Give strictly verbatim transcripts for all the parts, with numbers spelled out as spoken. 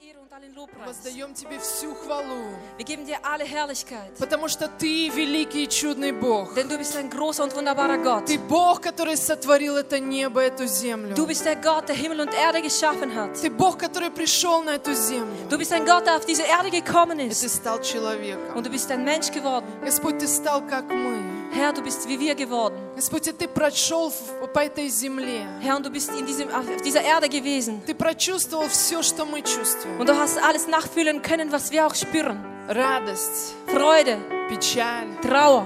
Ehre und allen Lobpreis. Воздаем Тебе всю хвалу, Wir geben dir alle Herrlichkeit, потому что Ты великий и чудный Бог. denn du bist ein großer und wunderbarer Gott. Ты Бог, который сотворил это небо, эту землю. Du bist der Gott, der Himmel und Erde geschaffen hat. Ты Бог, который пришел на эту землю. Du bist ein Gott, der auf diese Erde gekommen И Ты ist. стал человеком. Und du bist ein Mensch geworden. Господь, Ты стал как мы. Herr, du bist wie wir geworden. Господь, и Ты прошел в- по этой земле. Herr, und du bist in diesem, auf dieser Erde gewesen. Ты прочувствовал все, что мы чувствуем. Und du hast alles nachfühlen können, was wir auch spüren. Радость, Freude, печаль. Trauer.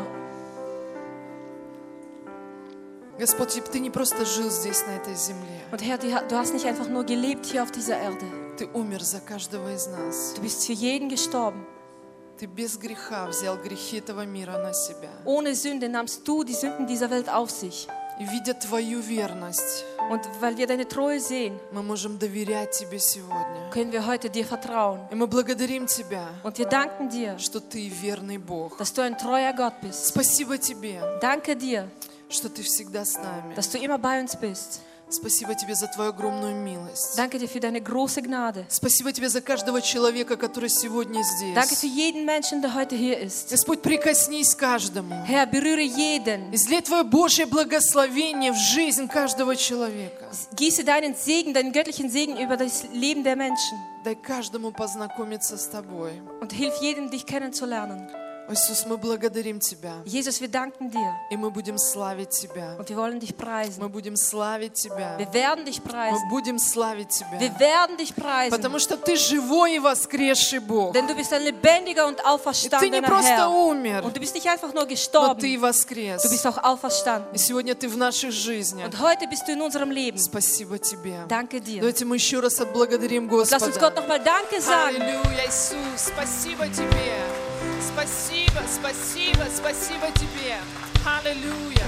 Господь, и Ты не просто жил здесь, на этой земле. Und Herr, du hast nicht einfach nur gelebt hier auf dieser Erde. Ты умер за каждого из нас. Du bist für jeden gestorben. Ты без греха взял грехи этого мира на себя. Ohne Sünde nahmst du die Sünden dieser Welt auf sich. И видя Твою верность, Und weil wir deine Treue sehen, мы можем доверять Тебе сегодня. können wir heute dir vertrauen. И мы благодарим Тебя, Und wir danken dir, что Ты верный Бог. dass du ein treuer Gott bist. Спасибо Тебе, Danke dir, что Ты всегда с нами. dass du immer bei uns bist. Спасибо Тебе за Твою огромную милость. Danke dir für deine große Gnade. Спасибо Тебе за каждого человека, который сегодня Danke für здесь. jeden Menschen, der heute hier ist. Господь, прикоснись к каждому. Herr, berühre jeden. Излей Твое Божье благословение в жизнь каждого человека. Gieße deinen Segen, deinen göttlichen Segen über das Leben der Menschen. Дай каждому познакомиться с Тобой. Und hilf jedem, dich kennenzulernen. Иисус, мы благодарим Тебя. Jesus, wir danken dir. И мы будем славить Тебя. Und wir wollen dich preisen. Мы будем славить Тебя. Wir werden dich Мы preisen. будем славить Тебя. Wir werden dich preisen. Потому что Ты живой и воскресший Бог. Denn du bist ein lebendiger und И Ты не auferstandener просто Herr. умер, Und du bist nicht einfach nur но Ты gestorben, воскрес. du bist auch auferstanden. И сегодня Ты в наших жизнях. Und heute bist du in unserem Leben. Спасибо Тебе. Danke dir. Давайте мы еще раз отблагодарим Lass uns Gott Господа. nochmal Danke sagen. Аллилуйя, Иисус, спасибо Тебе. Спасибо, спасибо, спасибо Тебе. Аллилуйя.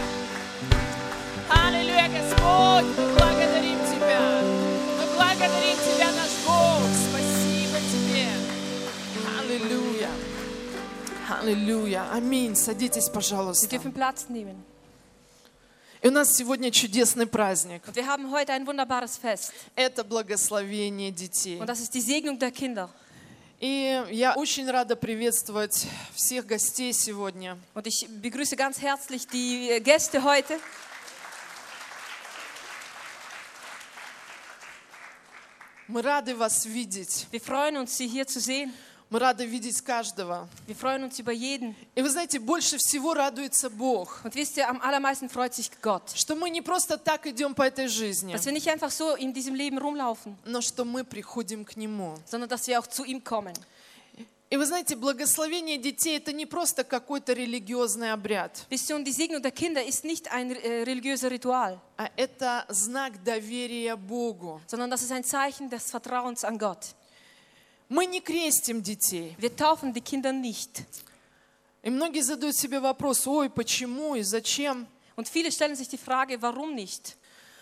Аллилуйя, Господь, мы благодарим Тебя. Мы благодарим Тебя, наш Бог. Спасибо Тебе. Аллилуйя. Аллилуйя. Аминь. Садитесь, Wir пожалуйста. dürfen Platz nehmen. И у нас сегодня чудесный праздник. Und wir haben heute ein wunderbares Fest. Это благословение детей. Und das ist die Segnung der Kinder. И я очень рада приветствовать всех гостей сегодня. Und ich begrüße ganz herzlich die Gäste heute. Мы рады вас видеть. Wir freuen uns, Sie hier zu sehen. Мы рады видеть каждого. Wir freuen uns über jeden. И вы знаете, больше всего радуется Бог, Und wisst ihr, am allermeisten freut sich Gott, что мы не просто так идем по этой жизни, dass wir nicht einfach so in diesem Leben rumlaufen, но что мы приходим к Нему. sondern dass wir auch zu ihm kommen. И вы знаете, благословение детей – это не просто какой-то религиозный обряд, Wisst ihr, und die Segnung der Kinder ist nicht ein äh, religiöses Ritual, а это знак доверия Богу. sondern das ist ein Zeichen des Vertrauens an Gott. Мы не крестим детей. Wir taufen die Kinder nicht. И многие задают себе вопрос, ой, почему и зачем? Und viele stellen sich die Frage, warum nicht?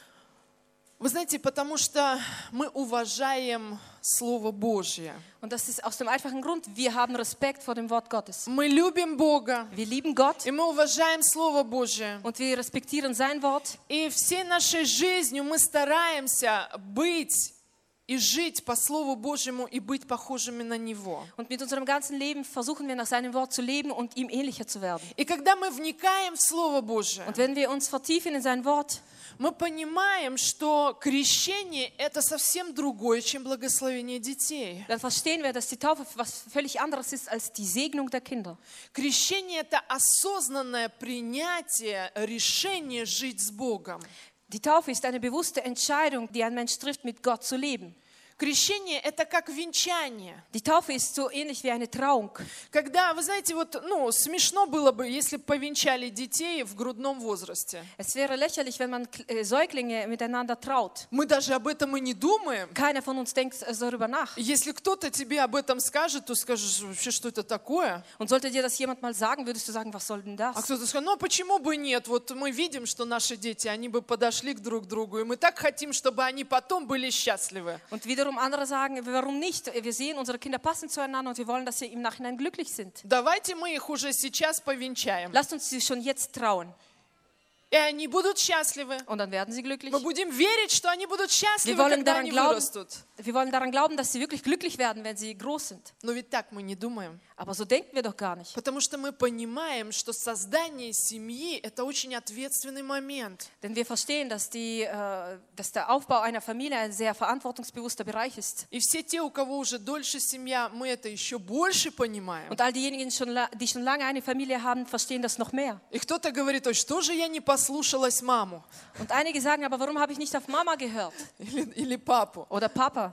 Вы знаете, потому что мы уважаем Слово Божье. Und das ist aus dem einfachen Grund, wir haben Respekt vor dem Wort Gottes. Мы любим Бога, Wir lieben Gott и мы уважаем Слово Божье. und wir respektieren sein Wort. И всей нашей жизнью мы стараемся быть и жить по Слову Божьему и быть похожими на Него. Und mit unserem ganzen Leben versuchen wir nach seinem Wort zu leben und ihm ähnlicher zu werden. И когда мы вникаем в Слово Божье, Und wenn wir uns vertiefen in sein Wort, мы понимаем, что крещение – это совсем другое, чем благословение детей. dann verstehen wir, dass die Taufe was völlig anderes ist als die Segnung der Kinder. Крещение – это осознанное принятие решения жить с Богом. Die Taufe ist eine bewusste Entscheidung, die ein Mensch trifft, mit Gott zu leben. Крещение – это как венчание. Die Taufe ist so ähnlich wie eine Trauung. Когда, вы знаете, вот, ну, смешно было бы, если бы повенчали детей в грудном возрасте. Es wäre lächerlich, wenn man äh, Säuglinge miteinander traut. Мы даже об этом и не думаем. Keiner von uns denkt äh, darüber nach. Если кто-то тебе об этом скажет, то скажешь, вообще, что это такое? Und sollte dir das jemand mal sagen, würdest du sagen, was soll denn А das? кто-то скажет, ну, почему бы нет? Вот мы видим, что наши дети, они бы подошли к друг другу, и мы так хотим, чтобы они потом были счастливы. Und wiederum andere sagen, warum nicht? Wir sehen, unsere Kinder passen zueinander und wir wollen, dass sie im Nachhinein glücklich sind. Давайте мы их уже сейчас повенчаем. Lasst uns sie schon jetzt trauen. И они будут счастливы. und dann werden sie glücklich. Мы будем верить, что они будут счастливы, Wir wollen когда daran они glauben, вырастут. wir wollen daran glauben, dass sie wirklich glücklich werden, wenn sie groß sind. Но ведь так мы не думаем. Aber so denken wir doch gar nicht. Потому что мы понимаем, что создание семьи – это очень ответственный момент. Denn wir verstehen, dass, die, äh, dass der Aufbau einer Familie ein sehr verantwortungsbewusster Bereich ist. И все те, у кого уже дольше семья, мы это еще больше понимаем. Und all diejenigen, die schon, la- die schon lange eine Familie haben, verstehen das noch mehr. И кто-то говорит, ой, что же я не послушалась маму Und einige sagen, aber warum habe ich nicht auf Mama gehört? или, или папу? Oder Papa?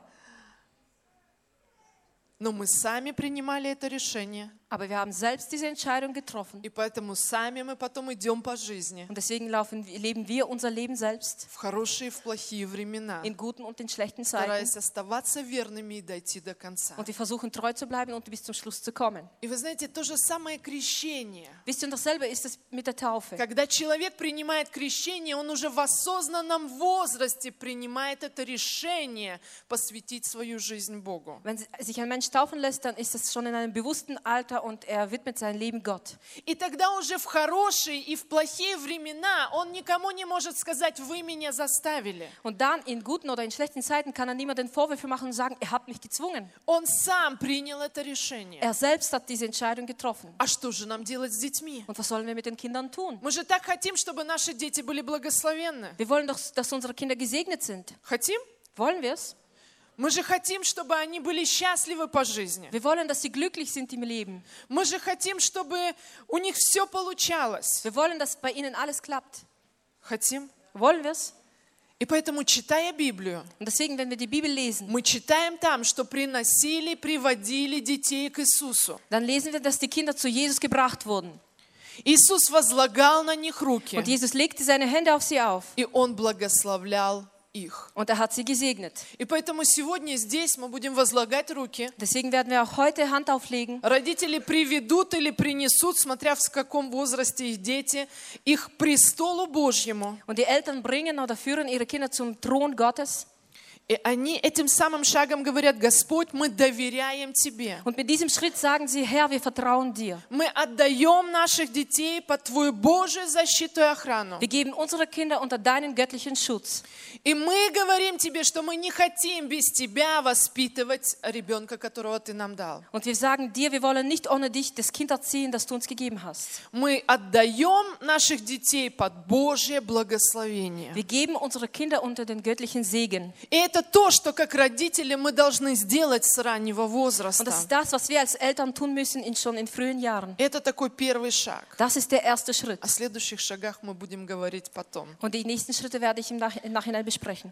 Но мы сами принимали это решение. Aber wir haben selbst diese Entscheidung getroffen. И поэтому сами мы потом идем по жизни. Und deswegen laufen, leben wir unser Leben selbst В хорошие и в плохие времена. in guten und in schlechten Zeiten. Стараясь оставаться верными и дойти до конца. Und wir versuchen treu zu bleiben und bis zum Schluss zu kommen. И вы знаете, то же самое крещение. Wisst ihr, und dasselbe ist es mit der Taufe. Когда человек принимает крещение, он уже в осознанном возрасте принимает это решение посвятить свою жизнь Богу. Wenn sich ein Mensch taufen lässt, dann ist es schon in einem bewussten Alter und er widmet sein Leben Gott. И тогда уже в хорошие и в плохие времена он никому не может сказать, вы меня заставили. Und dann in guten oder in schlechten Zeiten kann er niemanden Vorwürfe machen und sagen, ihr habt mich gezwungen. Он сам принял это решение. Er selbst hat diese Entscheidung getroffen. А что же нам делать с детьми? Und was sollen wir mit den Kindern tun? Мы же так хотим, чтобы наши дети были благословенны. Wir wollen doch, dass unsere Kinder gesegnet sind. Хотим? Wollen wir es? Мы же хотим, чтобы они были счастливы по жизни. Wir wollen, dass sie glücklich sind im Leben. Мы же хотим, чтобы у них все получалось. Wir wollen, dass bei ihnen alles klappt. Хотим? Wollen wir es? И поэтому, читая Библию, Und deswegen, wenn wir die Bibel lesen, мы читаем там, что приносили, приводили детей к Иисусу. dann lesen wir, dass die Kinder zu Jesus gebracht wurden. Иисус возлагал на них руки, Und Jesus legte seine Hände auf sie auf. и Он благословлял их. Und er hat sie gesegnet. И поэтому сегодня здесь мы будем возлагать руки. Deswegen werden wir auch heute Hand auflegen. Родители приведут или принесут, смотря в каком возрасте их дети, их к престолу Божьему. Und die Eltern bringen oder führen ihre Kinder zum Thron Gottes. И они этим самым шагом говорят, Господь, мы доверяем Тебе. Und mit diesem Schritt sagen sie, Herr, wir vertrauen dir. Мы отдаем наших детей под Твою Божью защиту и охрану. Wir geben unsere Kinder unter deinen göttlichen Schutz. И мы говорим Тебе, что мы не хотим без Тебя воспитывать ребенка, которого Ты нам дал. Und wir sagen dir, wir wollen nicht ohne dich das Kind erziehen, das du uns gegeben hast. Мы отдаем наших детей под Божье благословение. Wir geben unsere Kinder unter den göttlichen Segen. И это то, что как родители мы должны сделать с раннего Und возраста. das ist das, was wir als Eltern tun müssen in, schon in frühen Jahren. Это такой первый шаг. Das ist der erste Schritt. О следующих шагах мы будем говорить потом. Und die nächsten Schritte werde ich im, Nach im Nachhinein besprechen.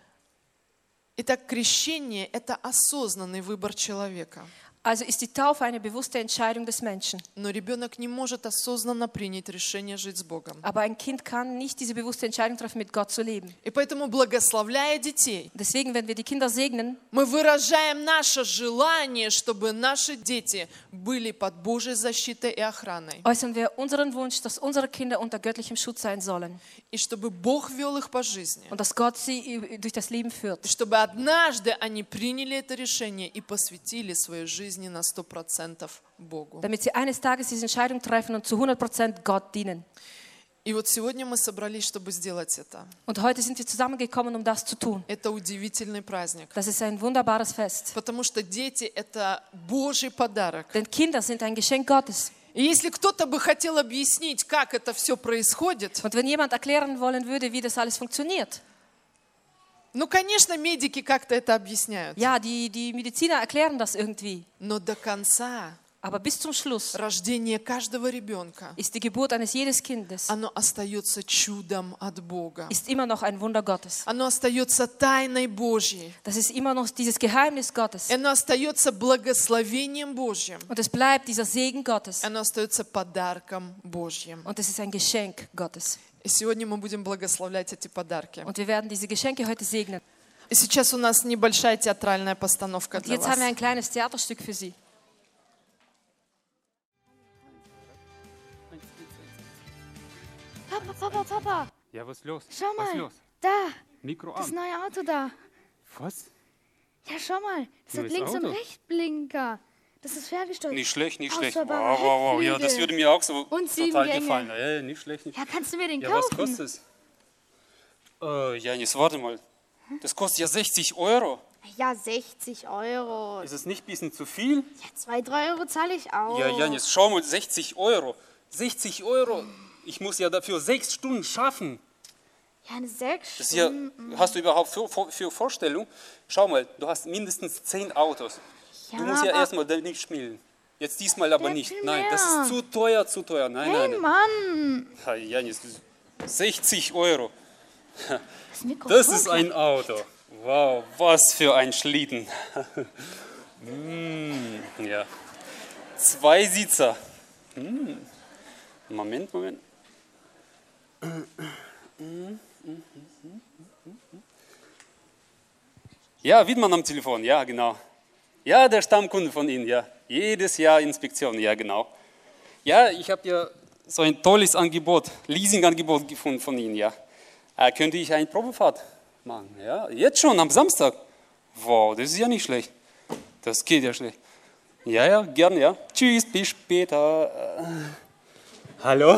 Итак, крещение – это осознанный выбор человека. Also ist die Taufe eine bewusste Entscheidung des Menschen. Но ребенок не может осознанно принять решение жить с Богом. Aber ein Kind kann nicht diese bewusste Entscheidung treffen, mit Gott zu leben. И поэтому, благословляя детей, Deswegen, wenn wir die Kinder segnen, мы выражаем наше желание, чтобы наши дети были под Божьей защитой и охраной. äußern wir unseren Wunsch, dass unsere Kinder unter göttlichem Schutz sein sollen. И чтобы Бог вел их по жизни. Und dass Gott sie durch das Leben И führt. чтобы однажды они приняли это решение и посвятили свою жизнь на сто процентов Богу. Damit sie eines Tages diese Entscheidung treffen und zu hundert Prozent Gott dienen. И вот сегодня мы собрались, чтобы сделать это. Und heute sind wir zusammengekommen, um das zu tun. Это удивительный праздник. Das ist ein wunderbares Fest. Потому что дети – это Божий подарок. Denn Kinder sind ein Geschenk Gottes. И если кто-то бы хотел объяснить, как это все происходит, Und wenn jemand erklären wollen würde, wie das alles funktioniert, ну, конечно, медики как-то это объясняют. ja, die, die Mediziner erklären das irgendwie. Но до конца Aber bis zum Schluss рождение каждого ребенка, ist die Geburt eines jedes Kindes оно остается чудом от Бога. ist immer noch ein Wunder Gottes. Оно остается тайной Божьей. Das ist immer noch dieses Geheimnis Gottes. Оно остается благословением Божьим. Und es bleibt dieser Segen Gottes. Оно остается подарком Божьим. Und es ist ein Geschenk Gottes. И сегодня мы будем благословлять эти подарки. Und wir werden diese Geschenke heute segnen. И сейчас у нас небольшая театральная постановка Und для jetzt haben wir вас. ein kleines Theaterstück für Sie. Papa, Papa, Papa, Ja, was ist los? schau Was ist mal, los? da, Mikro das an. neue Auto da. Was? Ja, schau mal, das hat Neues links und Auto? Rechtblinker. Das ist ferngesteuert. Nicht schlecht, nicht schlecht. Wow, Ausfahrbare wow, wow. Ja, das Heckflügel. würde mir auch so Und sieben total Gänge. gefallen. Ja, nicht schlecht, nicht Ja, kannst du mir den Ja, was kaufen? kostet es? Äh, Janis, warte mal. Das kostet ja sechzig Euro. Ja, sechzig Euro. Ist es nicht ein bisschen zu viel? Ja, zwei, drei Euro zahle ich auch. Ja, Janis, schau mal, sechzig Euro. sechzig Euro. Ich muss ja dafür sechs Stunden schaffen. Ja, eine sechs Das hier, Stunden. hast du überhaupt für, für, für Vorstellung? Schau mal, du hast mindestens zehn Autos. Ja, Du musst ja aber- erstmal damit spielen. Jetzt diesmal aber Der nicht. viel Nein, das mehr. ist zu teuer, zu teuer. Nein, Hey, nein, nein. Mann. Ja, Janis, sechzig Euro. Das Mikrofon. Das ist ein Auto. Wow, was für ein Schlitten. mm, ja. Zwei Sitzer. Mm. Moment, Moment. Ja, Wiedmann am Telefon, ja, genau. Ja, der Stammkunde von Ihnen, ja. Jedes Jahr Inspektion, ja, genau. Ja, ich habe ja so ein tolles Angebot, Leasingangebot gefunden von Ihnen, ja. Äh, könnte ich eine Probefahrt machen, ja? Jetzt schon, am Samstag. Wow, das ist ja nicht schlecht. Das geht ja schlecht. Ja, ja, gern, ja. Tschüss, bis später. Äh, hallo?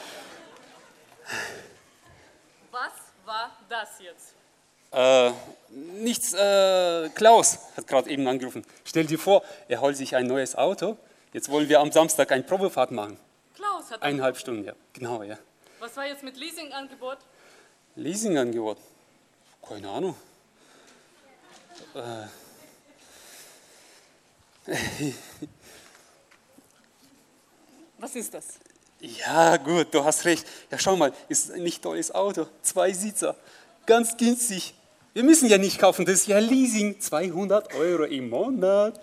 Was war das jetzt? Äh, nichts, äh, Klaus hat gerade eben angerufen. Stell dir vor, er holt sich ein neues Auto. Jetzt wollen wir am Samstag eine Probefahrt machen. Klaus hat. Eineinhalb Stunden, ja. Genau, ja. Was war jetzt mit Leasingangebot? Leasingangebot? Keine Ahnung. Was ist das? Ja, gut, du hast recht. Ja, schau mal, ist ein nicht tolles Auto. Zwei Sitzer, ganz günstig. Wir müssen ja nicht kaufen, das ist ja Leasing. zweihundert Euro im Monat.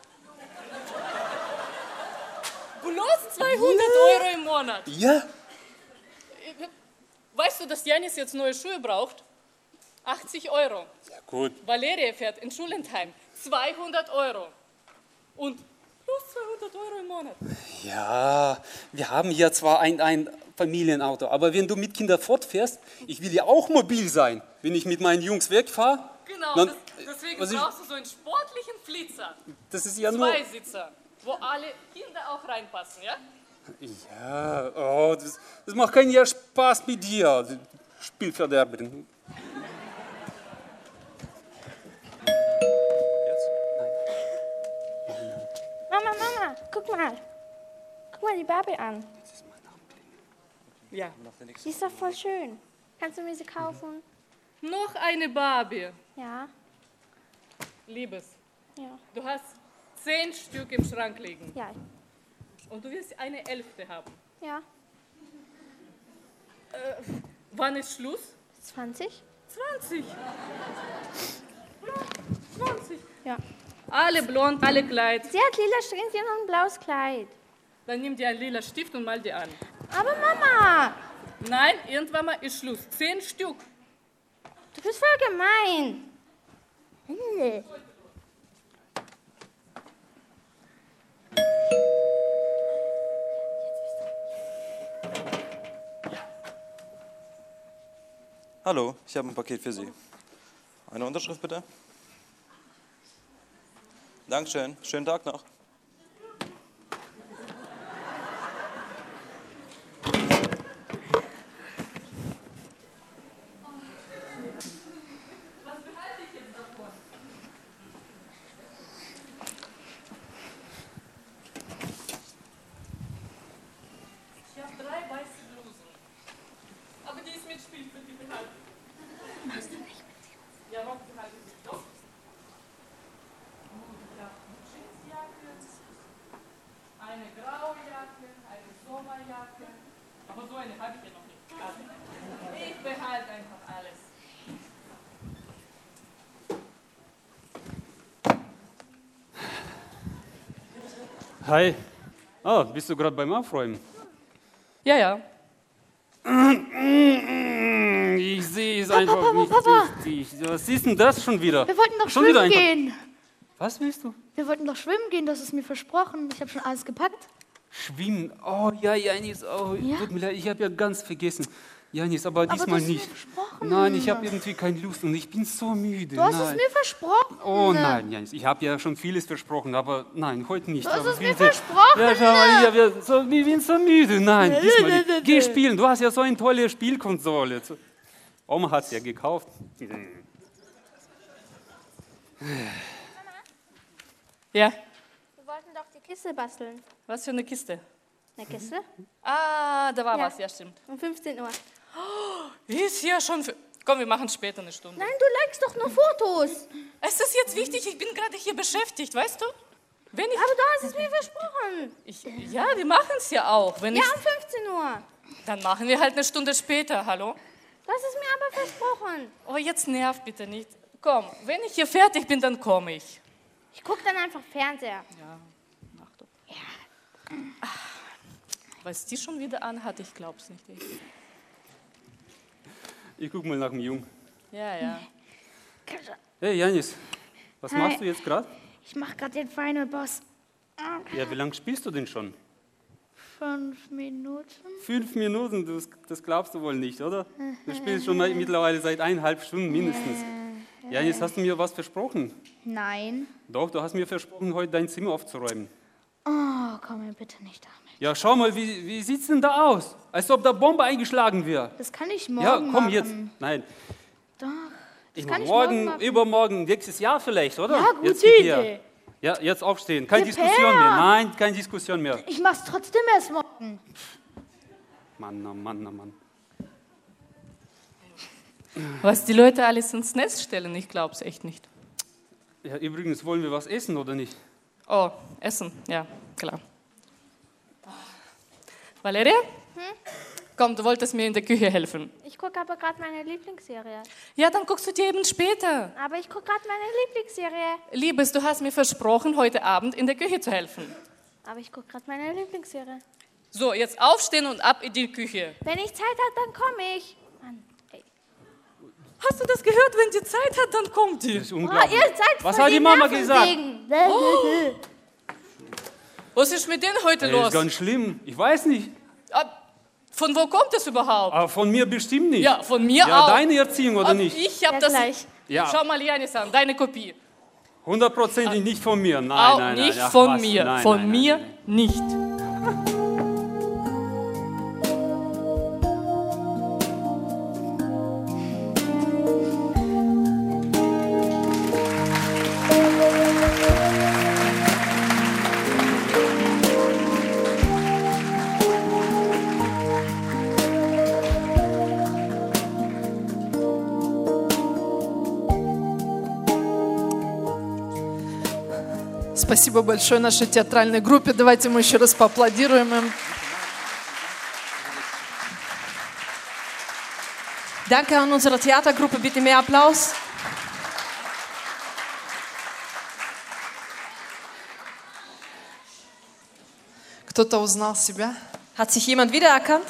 Bloß zweihundert Euro im Monat. Ja, Weißt du, dass Janis jetzt neue Schuhe braucht? achtzig Euro. ja gut. Valeria fährt in Schulentheim. zweihundert Euro. Und plus zweihundert Euro im Monat. Ja, wir haben hier zwar ein, ein Familienauto, aber wenn du mit Kindern fortfährst, ich will ja auch mobil sein. Wenn ich mit meinen Jungs wegfahre, Genau, dann- das, deswegen was ich- brauchst du so einen sportlichen Flitzer. das ist ja nur... Zweisitzer, wo alle Kinder auch reinpassen, ja? Ja, oh, das, das macht keinen ja Spaß mit dir, du Spielverderberin. Mama, Mama, guck mal. Guck mal die Barbie an. Ja. Die ist doch voll schön. Kannst du mir sie kaufen? Noch eine Barbie. Ja, Liebes, ja, du hast zehn Stück im Schrank liegen ja, und du willst eine Elfte haben. ja. Wann ist Schluss? zwanzig? zwanzig. zwanzig. Ja. Alle blond, alle Kleid. Sie hat lila Strähnchen und ein blaues Kleid. Dann nimm dir einen lila Stift und mal die an. Aber Mama, Nein, irgendwann mal ist Schluss. Zehn Stück. du bist voll gemein. Hm. Hallo, ich habe ein Paket für Sie. Eine Unterschrift bitte. Dankeschön, schönen Tag noch. Ich habe drei weiße Blusen. Aber die ist mit Spielzeug, die behalten. Ja, warum behalten Sie doch? Ich habe eine Jeansjacke, eine graue Jacke, eine Sommerjacke. Aber so eine habe ich ja noch nicht. Also, ich behalte einfach alles. Hi. Ah, bist du gerade beim Aufräumen? Ja, ja. Ich sehe es Papa, einfach Papa, nicht Papa. richtig. Was ist denn das schon wieder? Wir wollten doch schon wieder schwimmen ein gehen. Was willst du? Wir wollten doch schwimmen gehen, das ist mir versprochen. Ich habe schon alles gepackt. Schwimmen. Oh, ja, Janis. Oh, Ja? tut mir leid, ich habe ja ganz vergessen. Janis, aber du diesmal hast mir nicht. versprochen. Nein, ich habe irgendwie keine Lust und ich bin so müde. Du hast nein. es mir versprochen. Oh nein, Janis, ich habe ja schon vieles versprochen, aber nein, heute nicht. Du hast aber es mir bitte. versprochen. Ja, schau mal, ich, hab ja so, ich bin so müde. Nein, diesmal nee, nicht. nee, Geh nee. spielen, du hast ja so eine tolle Spielkonsole. Oma hat es ja gekauft. Ja, Wir wollten doch die Kiste basteln. was für eine Kiste? Eine Kiste? Ah, da war Ja. was, ja stimmt. Um fünfzehn Uhr. Ist ja schon... Für Komm, wir machen später eine Stunde. Nein, du likest doch nur Fotos. Es ist jetzt wichtig, ich bin gerade hier beschäftigt, weißt du? Wenn ich, Aber du hast es mir versprochen. ich ja, wir machen es ja auch. Wenn Ja, ich, um fünfzehn Uhr. dann machen wir halt eine Stunde später, hallo? Du hast es mir aber versprochen. Oh, jetzt nerv bitte nicht. Komm, wenn ich hier fertig bin, dann komme ich. Ich gucke dann einfach Fernseher. Mach doch. Was die schon wieder anhat, ich glaub's nicht. echt. Ich guck mal nach dem Jungen. Ja, ja. Hey Janis, was Hi. machst du jetzt gerade? Ich mache gerade den Final Boss. Ja, wie lange spielst du denn schon? Fünf Minuten. Fünf Minuten, das, das glaubst du wohl nicht, oder? Du spielst schon mal mittlerweile seit eineinhalb Stunden mindestens. Janis, hast du mir was versprochen? Nein. Doch, du hast mir versprochen, heute dein Zimmer aufzuräumen. Oh, komm mir bitte nicht damit. Ja, schau mal, wie, wie sieht's denn da aus? Als ob da Bombe eingeschlagen wäre. Das kann ich morgen Ja, komm machen. jetzt. Nein, Doch. Das ich kann mach ich morgen, morgen machen. übermorgen, nächstes Jahr vielleicht, oder? Ja, gute jetzt gib her. Idee. Ja, jetzt aufstehen. Keine Gib Diskussion her. mehr. Nein, keine Diskussion mehr. Ich mach's trotzdem erst morgen. Mann, oh Mann, oh Mann. Was die Leute alles ins Netz stellen, ich glaub's echt nicht. Ja, übrigens, wollen wir was essen oder nicht? Oh, Essen, ja, klar. Valeria? Komm, du wolltest mir in der Küche helfen. Ich gucke aber gerade meine Lieblingsserie. Ja, dann guckst du dir eben später. Aber ich gucke gerade meine Lieblingsserie. Liebes, du hast mir versprochen, heute Abend in der Küche zu helfen. Aber ich gucke gerade meine Lieblingsserie. So, jetzt aufstehen und ab in die Küche. Wenn ich Zeit habe, dann komme ich. Mann, ey. Hast du das gehört? Wenn die Zeit hat, dann kommt die. Das ist Oh, unglaublich. ihr seid Was voll hat die Mama Nerven gesagt? wegen. Was ist mit denen heute Das los? ist ganz schlimm. Ich weiß nicht. Ah, Von wo kommt das überhaupt? Aber von mir bestimmt nicht. Ja, von mir Ja, auch. deine Erziehung oder Ah, nicht? Ich habe Ja, das. gleich. Ja. Schau mal Janis an, deine Kopie. Hundertprozentig nicht von mir. Nein, auch nein, nein. nicht Ach, von was? mir. Nein, von nein, mir nein, nein. nicht. Спасибо большое нашей театральной группе. Давайте мы еще раз поаплодируем им. Danke an unsere Theatergruppe, bitte mehr Applaus. Кто-то узнал себя? Hat sich jemand wiedererkannt?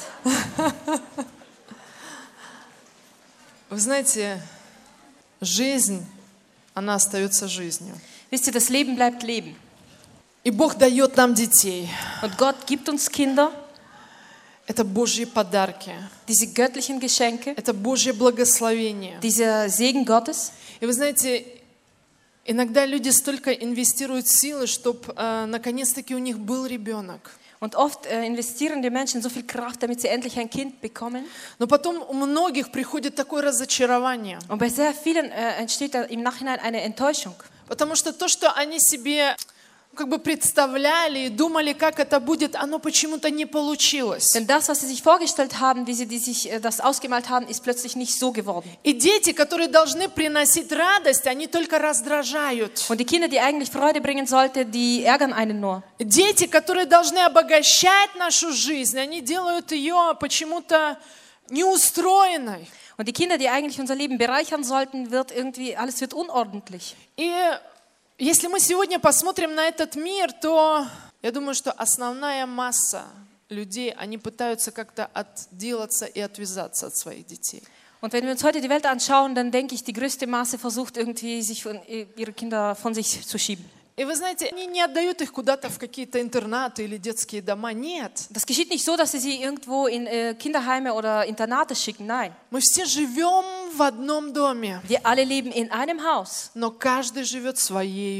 Вы знаете, жизнь, она остается жизнью. Wisst ihr, das Leben bleibt Leben. И Бог дает нам детей. Und Gott gibt uns Kinder, Это Божьи подарки. diese göttlichen Geschenke, Это Божье благословение. dieser Segen Gottes. И вы знаете, иногда люди столько инвестируют силы, чтобы э, наконец-таки у них был ребенок. Und oft äh, investieren die Menschen so viel Kraft, damit sie endlich ein Kind bekommen. Но потом у многих приходит такое разочарование. Und bei sehr vielen äh, entsteht da im Nachhinein eine Enttäuschung. Потому что то, что они себе как бы представляли и думали, как это будет, оно почему-то не получилось. Denn das, was sie sich vorgestellt haben, wie sie die sich äh, das ausgemalt haben, ist plötzlich nicht so geworden. И дети, которые должны приносить радость, они только раздражают. Und die Kinder, die eigentlich Freude bringen sollten, die ärgern einen nur. Дети, которые должны обогащать нашу жизнь, они делают ее почему-то неустроенной. Und die Kinder, die eigentlich unser Leben bereichern sollten, wird irgendwie, alles wird unordentlich. И если мы сегодня посмотрим на этот мир, то я думаю, что основная масса людей, они пытаются как-то отделаться и отвязаться от своих детей. Und wenn wir uns heute die Welt anschauen, dann denke ich, die größte Masse versucht irgendwie, sich von, ihre Kinder von sich zu schieben. И вы знаете, они не отдают их куда-то в какие-то интернаты или детские дома. Нет. Das geschieht nicht so, dass sie sie irgendwo in äh, Kinderheime oder Internate schicken. Nein, Мы все живем в одном доме, wir alle leben in einem Haus. но каждый живет своей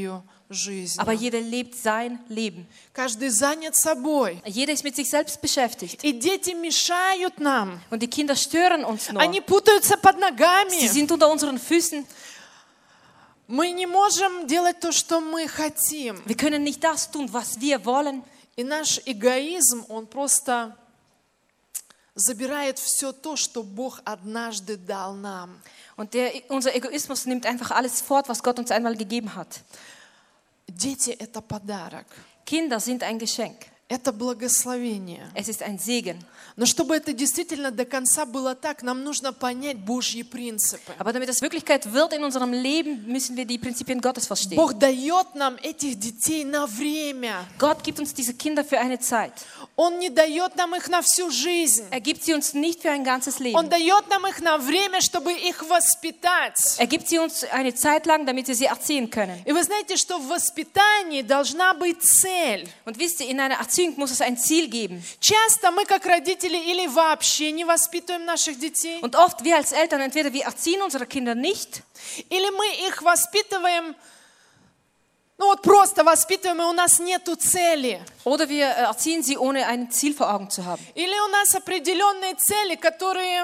жизнью. aber jeder lebt sein Leben. Каждый занят собой. Jeder ist mit sich selbst beschäftigt. И дети mешают нам. Und die Kinder stören uns nur. Они путаются под Sie ногами. sind unter unseren Füßen. Мы не можем делать то, что мы хотим. Wir können nicht das tun, was wir wollen. И наш эгоизм, он просто забирает все то, что Бог однажды дал нам. Und der, unser Egoismus nimmt einfach alles fort, was Gott uns einmal gegeben hat. Дети — это подарок. Kinder sind ein Geschenk. Это благословение. Es ist ein Segen. Но чтобы это действительно до конца было так, нам нужно понять Божьи принципы. Aber damit das Wirklichkeit wird in unserem Leben, müssen wir die Prinzipien Gottes verstehen. Бог дает нам этих детей на время. Gott gibt uns diese Kinder für eine Zeit. Он не дает нам их на всю жизнь. Er gibt sie uns nicht für ein ganzes Он Leben. дает нам их на время, чтобы их воспитать. Er gibt sie uns eine Zeit lang, damit wir sie erziehen können. И вы знаете, что в воспитании должна быть цель. Und wisst ihr, in einer Erziehung muss es ein Ziel geben. Часто мы, как родители, или вообще не воспитываем наших детей, Und oft wir als Eltern, entweder wir erziehen unsere Kinder nicht, или мы их воспитываем, ну вот просто воспитываем, и у нас нету цели. oder wir äh, erziehen sie, ohne ein Ziel vor Augen zu haben. Или у нас определенные цели, которые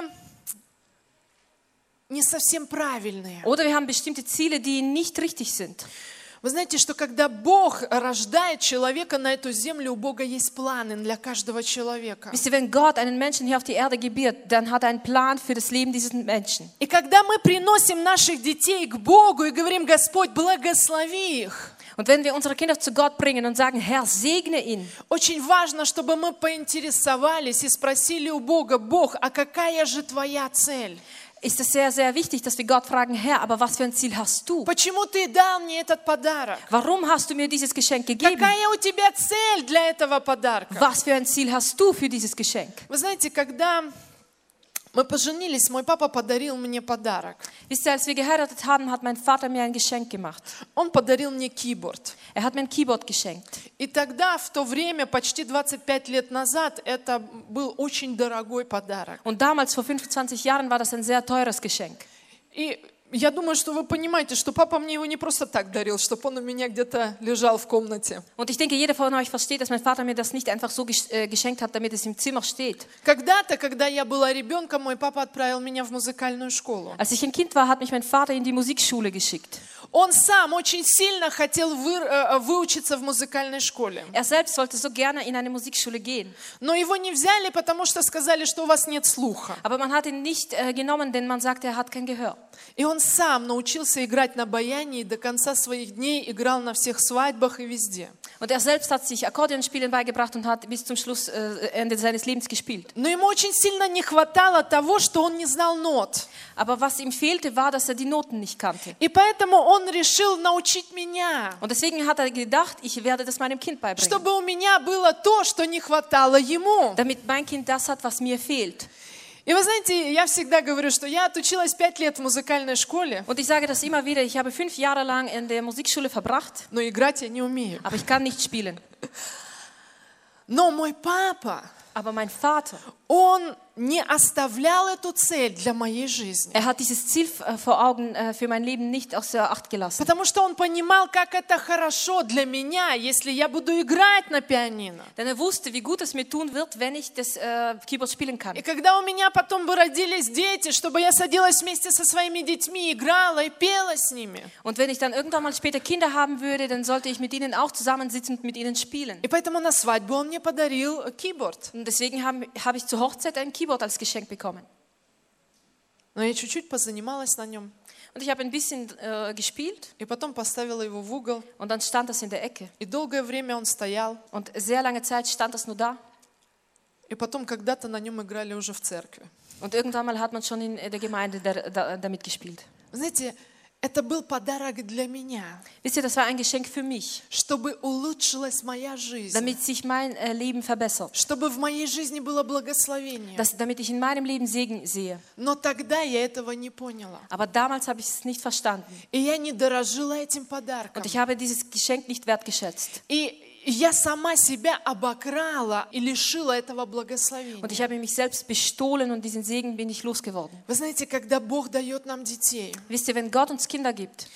не совсем правильные. Oder wir haben bestimmte Ziele, die nicht richtig sind. Вы знаете, что когда Бог рождает человека на эту землю, у Бога есть планы для каждого человека. Wisst ihr, wenn Gott einen Menschen hier auf die Erde gebiert, dann hat er einen Plan für das Leben dieses Menschen. И когда мы приносим наших детей к Богу и говорим: Господь, благослови их, Und wenn wir unsere Kinder zu Gott bringen und sagen, Herr, segne ihn, очень важно, чтобы мы поинтересовались и спросили у Бога: Бог, а какая же твоя цель? ist es sehr, sehr wichtig, dass wir Gott fragen, Herr, aber was für ein Ziel hast du? Почему ты дал мне этот подарок? Warum hast du mir dieses Geschenk gegeben? Какая у тебя цель для этого подарка? Was für ein Ziel hast du für dieses Geschenk? Вы знаете, когда мы поженились, мой папа подарил мне подарок. Wisst ihr, als wir geheiratet haben, hat mein Vater mir ein Geschenk gemacht. Он подарил мне keyboard. Er hat mir ein Keyboard geschenkt. И тогда, в то время, почти двадцать пять лет назад, это был очень дорогой подарок. Und damals, vor fünfundzwanzig Jahren, war das ein sehr teures Geschenk. И я думаю, что вы понимаете, что папа мне его не просто так дарил, чтобы он у меня где-то лежал в комнате. Und ich denke, jeder von euch versteht, dass mein Vater mir das nicht einfach so gesch- äh, geschenkt hat, damit es im Zimmer steht. Когда-то, когда я была ребенком, мой папа отправил меня в музыкальную школу. Als ich ein Kind war, hat mich mein Vater in die Musikschule geschickt. Он сам очень сильно хотел вы, э, выучиться в музыкальной школе. Er selbst wollte so gerne in eine Musikschule gehen. Но его не взяли, потому что сказали, что у вас нет слуха. Aber man hat ihn nicht äh, genommen, denn man sagte, er hat kein Gehör. И он сам научился играть на баяне и до конца своих дней играл на всех свадьбах и везде. Und er selbst hat sich Akkordeonspielen beigebracht und hat bis zum Schluss, äh, Ende seines Lebens gespielt. Но ему очень сильно не хватало того, что он не знал нот. Aber was ihm fehlte, war, dass er die Noten nicht kannte. И поэтому он решил научить меня, Und deswegen hat er gedacht, ich werde das meinem Kind beibringen. чтобы у меня было то, что не хватало ему. Damit mein Kind das hat, was mir fehlt. И вы знаете, я всегда говорю, что я отучилась пять лет в музыкальной школе, Und ich sage das immer wieder, ich habe fünf Jahre lang in der Musikschule verbracht, но играть я не умею. aber ich kann nicht spielen. Но мой папа, Aber mein Vater, он не оставлял эту цель для моей жизни. er hat dieses Ziel äh, vor Augen äh, für mein Leben nicht außer Acht gelassen. Потому что он понимал, как это хорошо для меня, если я буду играть на пианино. Denn er wusste, wie gut es mir tun wird, wenn ich das äh, Keyboard spielen kann. И когда у меня потом бы родились дети, чтобы я садилась вместе со своими детьми, играла и пела с ними. Und wenn ich dann irgendwann mal später Kinder haben würde, dann sollte ich mit ihnen auch zusammensitzen und mit ihnen spielen. И поэтому на свадьбу он мне подарил keyboard. Und deswegen habe hab ich zur Hochzeit ein Keyboard als Geschenk bekommen. Но я чуть-чуть позанималась на нем. Und ich habe ein bisschen äh, gespielt И потом поставила его в угол. und dann stand das in der Ecke. И долгое время он стоял. Und sehr lange Zeit stand das nur da. И потом когда-то на нем играли уже в церкви. Und irgendwann mal hat man schon in der Gemeinde der, da, damit gespielt. Знаете, это был подарок для меня, Wisst ihr, das war ein Geschenk für mich, чтобы улучшилась моя жизнь, damit sich mein äh, Leben verbessert, чтобы в моей жизни было благословение. dass, damit ich in meinem Leben Segen sehe. Но тогда я этого не поняла. Aber damals habe ich es nicht verstanden. И я не дорожила этим подарком. Und ich habe dieses Geschenk nicht wertgeschätzt. И я сама себя обокрала и лишила этого благословения. Und ich habe mich selbst bestohlen und diesen Segen bin ich losgeworden. Вы знаете, когда Бог дает нам детей, Wisst ihr, wenn Gott uns Kinder gibt,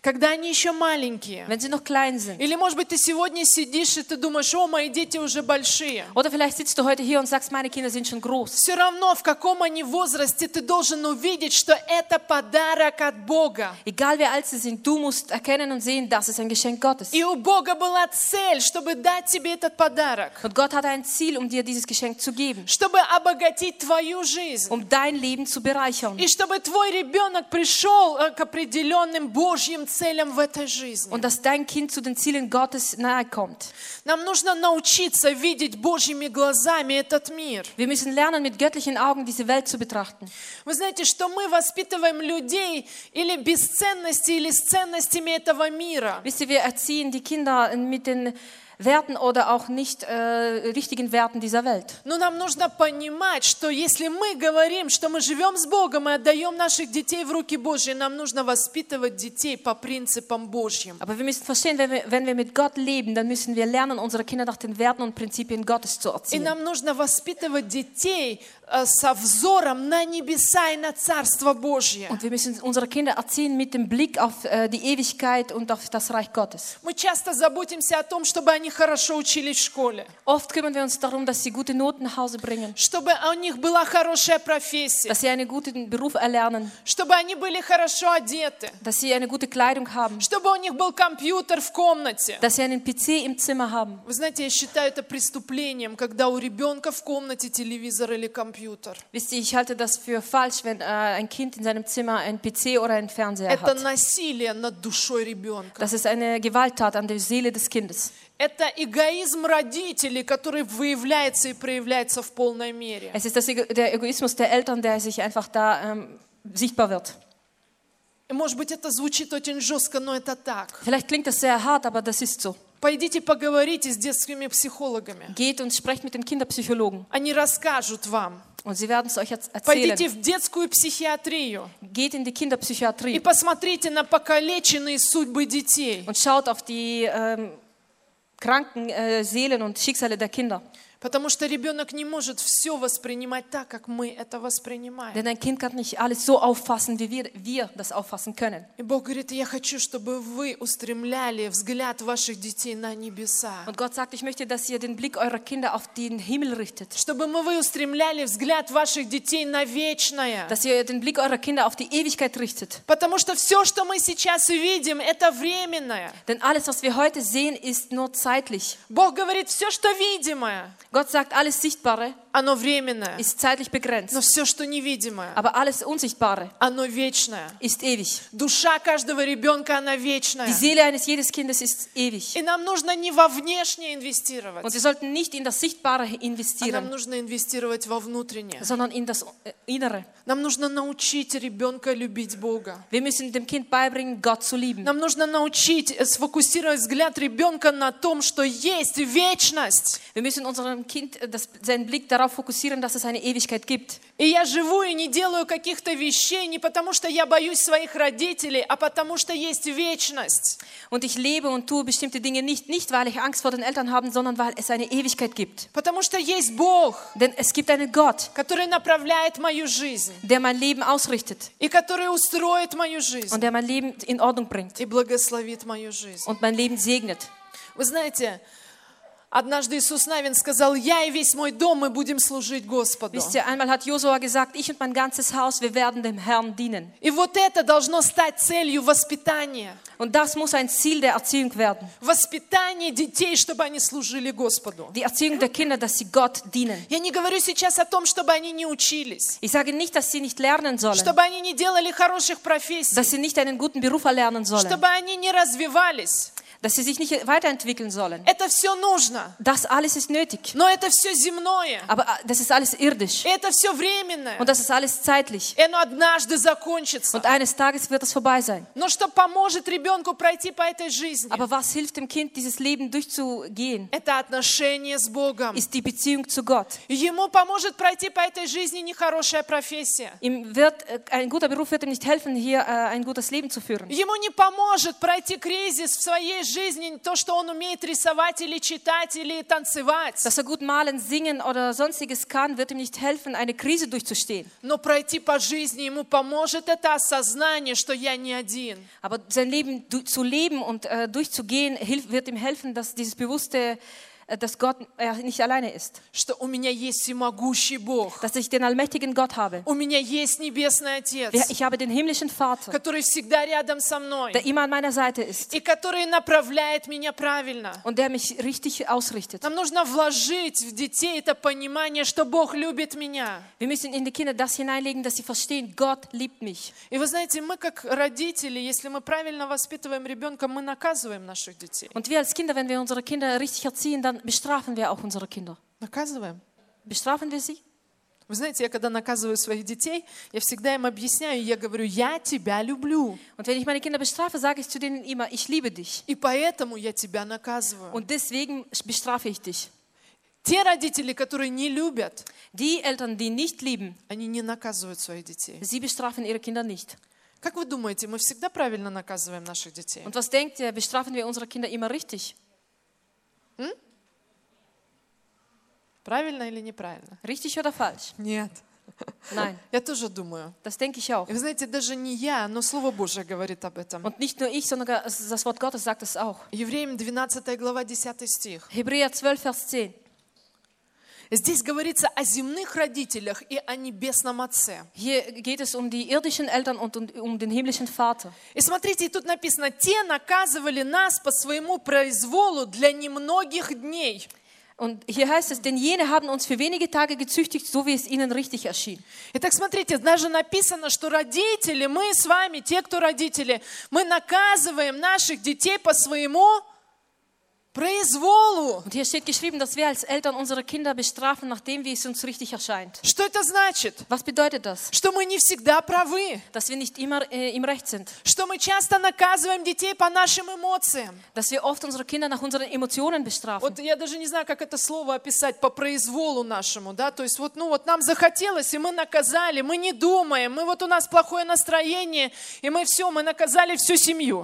когда они еще маленькие. wenn sie noch klein sind. Или, может быть, ты сегодня сидишь и ты думаешь, о, мои дети уже большие. Oder vielleicht sitzt du heute hier und sagst, meine Kinder sind schon groß. Все равно, в каком они возрасте, ты должен увидеть, что это подарок от Бога. Egal wie alt sie sind, du musst erkennen und sehen, das ist ein Geschenk Gottes. И у Бога была цель, чтобы дать тебе этот подарок, Und Gott hat ein Ziel, um dir dieses Geschenk zu geben, чтобы обогатить твою жизнь. um dein Leben zu bereichern. И чтобы твой ребенок пришел э, к определенным Божьим целям в этой жизни. Und dass dein Kind zu den Zielen Gottes nahe kommt. Нам нужно научиться видеть Божьими глазами этот мир. Wir müssen lernen, mit göttlichen Augen diese Welt zu betrachten. Вы знаете, что мы воспитываем людей или без ценностей, или с ценностями этого мира. Wisst ihr, wir erziehen die Kinder mit den Werten oder auch nicht äh, richtigen Werten dieser Welt. Но нам нужно понимать, что если мы говорим, что мы живем с Богом и отдаем наших детей в руки Божьи, нам нужно воспитывать детей по принципам Божьим. Aber wir müssen verstehen, wenn wir, wenn wir mit Gott leben, dann müssen wir lernen, unsere Kinder nach den Werten und Prinzipien Gottes zu И erziehen. нам нужно воспитывать детей э, со взором на небеса и на Царство Божье. Und wir müssen unsere Kinder erziehen mit dem Blick auf äh, die Ewigkeit und auf das Reich Gottes. Мы часто заботимся о том, чтобы они хорошо учились в школе, Oft kümmern wir uns darum, dass sie gute Noten nach Hause bringen, чтобы у них была хорошая профессия, dass sie einen guten Beruf erlernen, чтобы они были хорошо одеты, dass sie eine gute Kleidung haben, чтобы у них был компьютер в комнате. dass sie einen P C im Zimmer haben. Вы знаете, я считаю это преступлением, когда у ребенка в комнате телевизор или компьютер. Wisst ihr, ich halte das für falsch, wenn äh, ein Kind in seinem Zimmer ein P C oder einen Fernseher Это hat. насилие над душой ребенка. Das ist eine Gewalttat an der Seele des Kindes. Это эгоизм родителей, который выявляется и проявляется в полной мере. Es ist das, Ego- der Egoismus der Eltern, der sich einfach da ähm, sichtbar wird. И, может быть, это звучит очень жестко, но это так. Vielleicht klingt das sehr hart, aber das ist so. Пойдите поговорите с детскими психологами. Geht und sprecht mit den Kinderpsychologen Они расскажут вам. und sie werden es euch erz- Пойдите erzählen. в детскую психиатрию Geht in die и Kinderpsychiatrie посмотрите на покалеченные судьбы детей. und schaut auf die ähm, kranken äh, Seelen und Schicksale der Kinder. Потому что ребенок не может все воспринимать так, как мы это воспринимаем. Denn ein Kind kann nicht alles so auffassen, wie wir, wir das auffassen können. И Бог говорит, я хочу, чтобы вы устремляли взгляд ваших детей на небеса. Und Gott sagt, ich möchte, dass ihr den Blick eurer Kinder auf den Himmel richtet. Чтобы мы вы устремляли взгляд ваших детей на вечное. Dass ihr den Blick eurer Kinder auf die Ewigkeit richtet. Потому что все, что мы сейчас видим, это временное. Denn alles, was wir heute sehen, ist nur zeitlich. Бог говорит, все, что видимое, Gott sagt, alles Sichtbare оно временное. ist zeitlich begrenzt. Но все, что невидимое, Aber alles Unsichtbare оно вечное. ist ewig. Душа каждого ребенка, она Die вечная. Seele eines jedes Kindes ist ewig. И нам нужно не во внешнее Und инвестировать, wir sollten nicht in das Sichtbare а нам investieren, нужно инвестировать во внутреннее. sondern in das äh, Innere. Нам нужно научить ребенка любить Бога. Wir müssen dem Kind beibringen, Gott zu lieben. Нам нужно научить э, сфокусировать взгляд ребенка на том, что есть вечность. Wir müssen unserem Kind äh, das, seinen Blick darauf fokussieren, dass es eine Ewigkeit gibt. И я живу и не делаю каких-то вещей не потому, что я боюсь своих родителей, а потому, что есть вечность. Und ich lebe und tue bestimmte Dinge nicht, nicht weil ich Angst vor den Eltern habe, sondern weil es eine Ewigkeit gibt. Потому что есть Бог, Denn es gibt einen Gott, который направляет мою жизнь der mein Leben ausrichtet и который устроит мою жизнь und der mein Leben in Ordnung bringt и благословит мою жизнь. und mein Leben segnet. Вы знаете, однажды Иисус Навин сказал, я и весь мой дом, мы будем служить Господу. Wisst ihr, einmal hat Josua gesagt, ich und mein ganzes Haus, wir werden dem Herrn dienen. И вот это должно стать целью воспитания. Und das muss ein Ziel der Erziehung werden. Воспитание детей, чтобы они служили Господу. Die Erziehung der Kinder, dass sie Gott dienen. Я не говорю сейчас о том, чтобы они не учились, Ich sage nicht, dass sie nicht lernen sollen, чтобы они не делали хороших профессий, dass sie nicht einen guten Beruf erlernen sollen, чтобы они не развивались. dass sie sich nicht weiterentwickeln sollen. Это все нужно, Das alles ist nötig. но это все земное. Aber das ist alles irdisch. И это все временное. Und das ist alles zeitlich. И оно однажды закончится. Und eines Tages wird es vorbei sein. Но что поможет ребенку пройти по этой жизни? Aber was hilft dem Kind, dieses Leben durchzugehen, Это отношение с Богом. ist die Beziehung zu Gott. Ему поможет пройти по этой жизни нехорошая профессия. Ihm wird, äh, ein guter Beruf wird ihm nicht helfen, hier äh, ein gutes Leben zu führen. Ему не поможет пройти кризис в своей жизни то, что он умеет рисовать или читать или танцевать. Dass er gut malen, singen oder sonstiges kann, wird ihm nicht helfen, eine Krise durchzustehen. Но пройти по жизни ему поможет это осознание, что я не один. Aber sein Leben du, zu leben und äh, durchzugehen, hilf, wird ihm helfen, dass dieses bewusste, äh, dass Gott äh, nicht alleine ist. Что у меня есть всемогущий Бог. Dass ich den allmächtigen Gott habe. У меня есть Небесный Отец, Ich habe den himmlischen Vater, который всегда рядом со мной. der immer an meiner Seite ist И который направляет меня правильно. und der mich richtig ausrichtet. Нам нужно вложить в детей это понимание, что Бог любит меня. Wir müssen in die Kinder das hineinlegen, dass sie verstehen, Gott liebt mich. И вы знаете, мы как родители, если мы правильно воспитываем ребенка, мы наказываем наших детей. Und wir als Kinder, wenn wir unsere Kinder richtig erziehen, dann bestrafen wir auch unsere Kinder. Наказываем. Bestrafen wir sie? Вы знаете, я когда наказываю своих детей, я всегда им объясняю, я говорю, я тебя люблю. Und wenn ich meine Kinder bestrafe, sage ich zu denen immer, ich liebe dich. И поэтому я тебя наказываю. Und deswegen bestrafe ich dich. Те родители, которые не любят, Die Eltern, die nicht lieben, они не наказывают своих детей. sie bestrafen ihre Kinder nicht. Как вы думаете, мы всегда правильно наказываем наших детей? Und was denkt ihr, bestrafen wir unsere Kinder immer richtig? Правильно или неправильно? Richtig oder falsch? Нет. Nein, Я тоже думаю. das denke ich auch. И вы знаете, даже не я, но Слово Божье говорит об этом. Und nicht nur ich, sondern das Wort Gottes sagt es auch. Евреям двенадцатая глава, десятый стих. Hebräer zwölf, Vers zehn. Здесь говорится о земных родителях и о небесном Отце. Hier geht es um die irdischen Eltern und um, um den himmlischen Vater. И смотрите, тут написано, те наказывали нас по своему произволу для немногих дней. Und hier heißt es, denn jene haben uns für wenige Tage gezüchtigt, so wie es ihnen richtig erschien. Итак, смотрите, даже написано, что родители, мы с вами, те, кто родители, мы наказываем наших детей по своему произволу. Und hier steht geschrieben, dass wir als Eltern unsere Kinder bestrafen, nachdem wie es uns richtig erscheint. Что это значит? Was bedeutet das? Что мы не всегда правы, Dass wir nicht immer äh, im Recht sind. что мы часто наказываем детей по нашим эмоциям. Dass wir oft unsere Kinder nach unseren Emotionen bestrafen. Вот я даже не знаю, как это слово описать, по произволу нашему, да, то есть вот, ну вот нам захотелось, и мы наказали, мы не думаем, мы вот у нас плохое настроение, и мы все, мы наказали всю семью.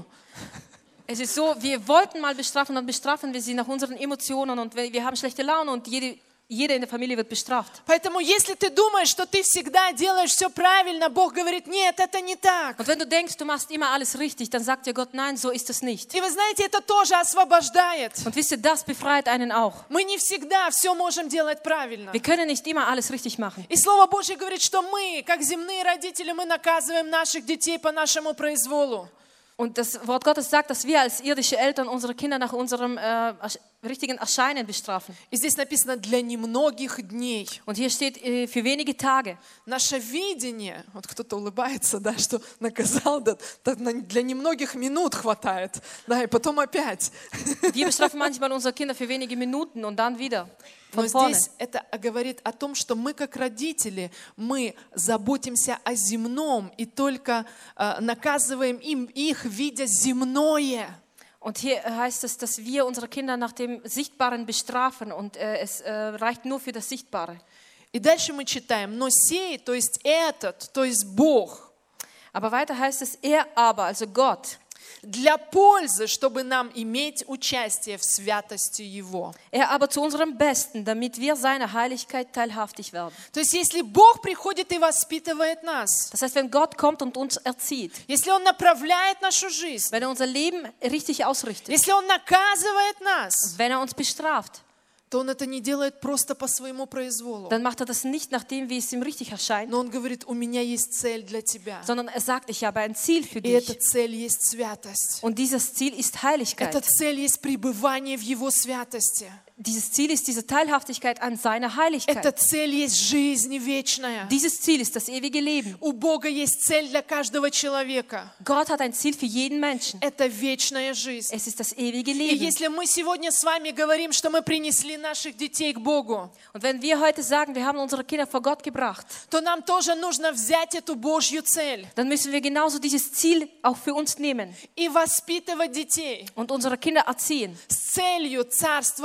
Es ist so, wir wollten mal bestrafen, dann bestrafen wir sie nach unseren Emotionen und wir haben schlechte Laune und jede, jeder in der Familie wird bestraft. Поэтому, если ты думаешь, что ты всегда делаешь все правильно, Бог говорит, нет, это не так. Und wenn du denkst, du machst immer alles richtig, dann sagt dir Gott, nein, so ist es nicht. И вы знаете, это тоже освобождает. Und wisst ihr, das befreit einen auch. Мы не всегда все можем делать правильно. Wir können nicht immer alles richtig machen. И Слово Божье говорит, что мы, как земные родители, мы наказываем наших детей по нашему произволу. Und das Wort Gottes sagt, dass wir als irdische Eltern unsere Kinder nach unserem äh, richtigen Erscheinen bestrafen. И здесь написано «для немногих дней». Und hier steht äh, für wenige Tage. Наше видение, вот кто-то улыбается, да, что наказал, да, да, для немногих минут хватает, да, и потом опять. Wir bestrafen manchmal unsere Kinder für wenige Minuten und dann wieder. Но Von vorne. здесь это говорит о том, что мы как родители, мы заботимся о земном и только э, наказываем им их, видя земное. Und hier heißt es, dass wir unsere Kinder nach dem Sichtbaren bestrafen und äh, es äh, reicht nur für das Sichtbare. И дальше мы читаем, но сей, то есть этот, то есть Бог, Aber weiter heißt es, er aber, also Gott, для пользы, чтобы нам иметь участие в святости Его. er aber zu unserem Besten, damit wir seiner Heiligkeit teilhaftig werden. То есть если Бог приходит и воспитывает нас, Das heißt, wenn Gott kommt und uns erzieht, если Он направляет нашу жизнь, wenn er unser Leben richtig ausrichtet, если Он наказывает нас, wenn er uns bestraft, то Он это не делает просто по своему произволу. dann macht er das nicht nach dem, wie es ihm richtig erscheint, Но Он говорит, у меня есть цель для тебя. sondern er sagt, ich habe ein Ziel für И эта dich. цель есть святость. Und dieses Ziel ist Heiligkeit. Эта цель есть пребывание в Его святости. Dieses Ziel ist diese Teilhaftigkeit an seiner Эта Heiligkeit. цель есть жизнь вечная. Dieses Ziel ist das ewige Leben. У Бога есть цель для каждого человека. Gott hat ein Ziel für jeden Menschen. Это вечная жизнь. Es ist das ewige И Leben. если мы сегодня с вами говорим, что мы принесли наших детей к Богу, Und wenn wir heute sagen, wir haben unsere Kinder vor Gott gebracht, то нам тоже нужно взять эту Божью цель dann müssen wir genauso dieses Ziel auch für uns nehmen и воспитывать детей und unsere Kinder erziehen с целью Царства Божьего.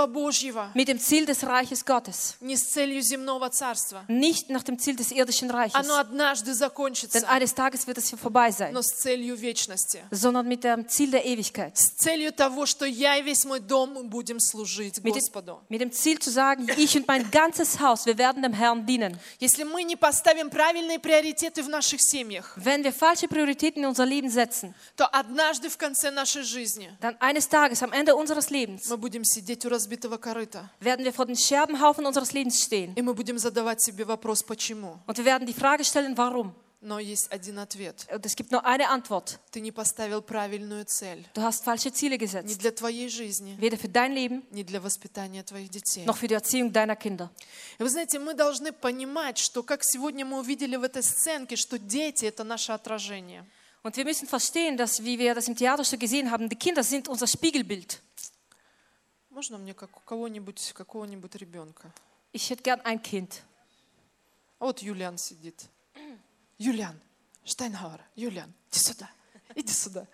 Божьего, mit dem Ziel des Reiches Gottes, не с целью земного царства. nicht nach dem Ziel des irdischen Reiches. Оно однажды Denn закончится, eines Tages wird es hier vorbei sein, но с целью вечности. sondern mit dem Ziel der Ewigkeit. С целью того, что я и весь мой дом будем служить Mit dem, Господу. mit dem Ziel zu sagen, ich und mein ganzes Haus, wir werden dem Herrn dienen. Если мы не поставим правильные приоритеты в наших семьях, Wenn wir falsche Prioritäten in unser Leben setzen, то однажды в конце нашей жизни dann eines Tages, am Ende unseres Lebens, мы будем сидеть у разбитого корыта. werden wir vor den Scherbenhaufen unseres Lebens stehen. И мы будем задавать себе вопрос, почему. Und wir werden die Frage stellen, warum? Но есть один ответ. Und es gibt nur eine Antwort. Ты не поставил правильную цель. Du hast falsche Ziele Ни gesetzt. для твоей жизни, Weder für dein Leben, ни для воспитания твоих детей. noch für die Erziehung deiner Kinder. И вы знаете, мы должны понимать, что как сегодня мы увидели в этой сценке, что дети — это наше отражение. Und wir müssen verstehen, dass, wie wir das im Theaterstück gesehen haben, die Kinder sind unser Spiegelbild. Можно мне как у кого-нибудь, какого-нибудь ребенка? Ich hätte gern ein Kind. А вот Юлиан сидит. Юлиан, Штайнхауэр, Юлиан, иди сюда, иди сюда.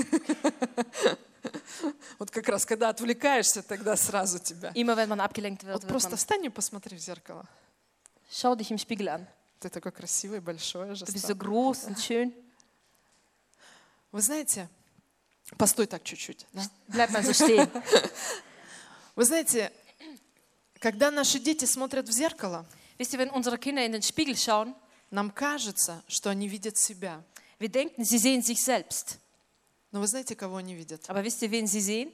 Вот как раз, когда отвлекаешься, тогда сразу тебя. Immer wenn man abgelenkt wird, Вот wird просто man, встань и посмотри в зеркало. schau dich im Spiegel an. Ты такой красивый, большой же Du bist so стал. groß und schön. Вы знаете, постой так чуть-чуть. Да? Bleib mal so stehen. Вы знаете, когда наши дети смотрят в зеркало, Wisst ihr, wenn unsere Kinder in den Spiegel schauen, нам кажется, что они видят себя. wir denken, sie sehen sich selbst. Но вы знаете, кого они видят? Aber wisst ihr, wen sie sehen?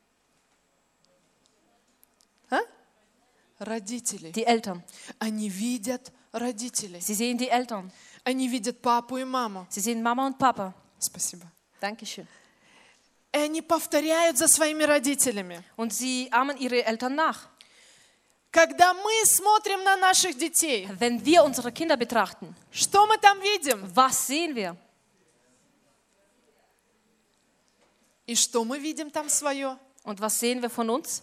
А? Родителей. Die Eltern. Они видят родителей. Sie sehen die Eltern. Они видят папу и маму. Sie sehen Mama und Papa. Спасибо. Dankeschön. И они повторяют за своими родителями. Und sie ahmen ihre Eltern nach. Когда мы смотрим на наших детей, Wenn wir unsere Kinder betrachten, что мы там видим? was sehen wir? И что мы видим там свое? Und was sehen wir von uns?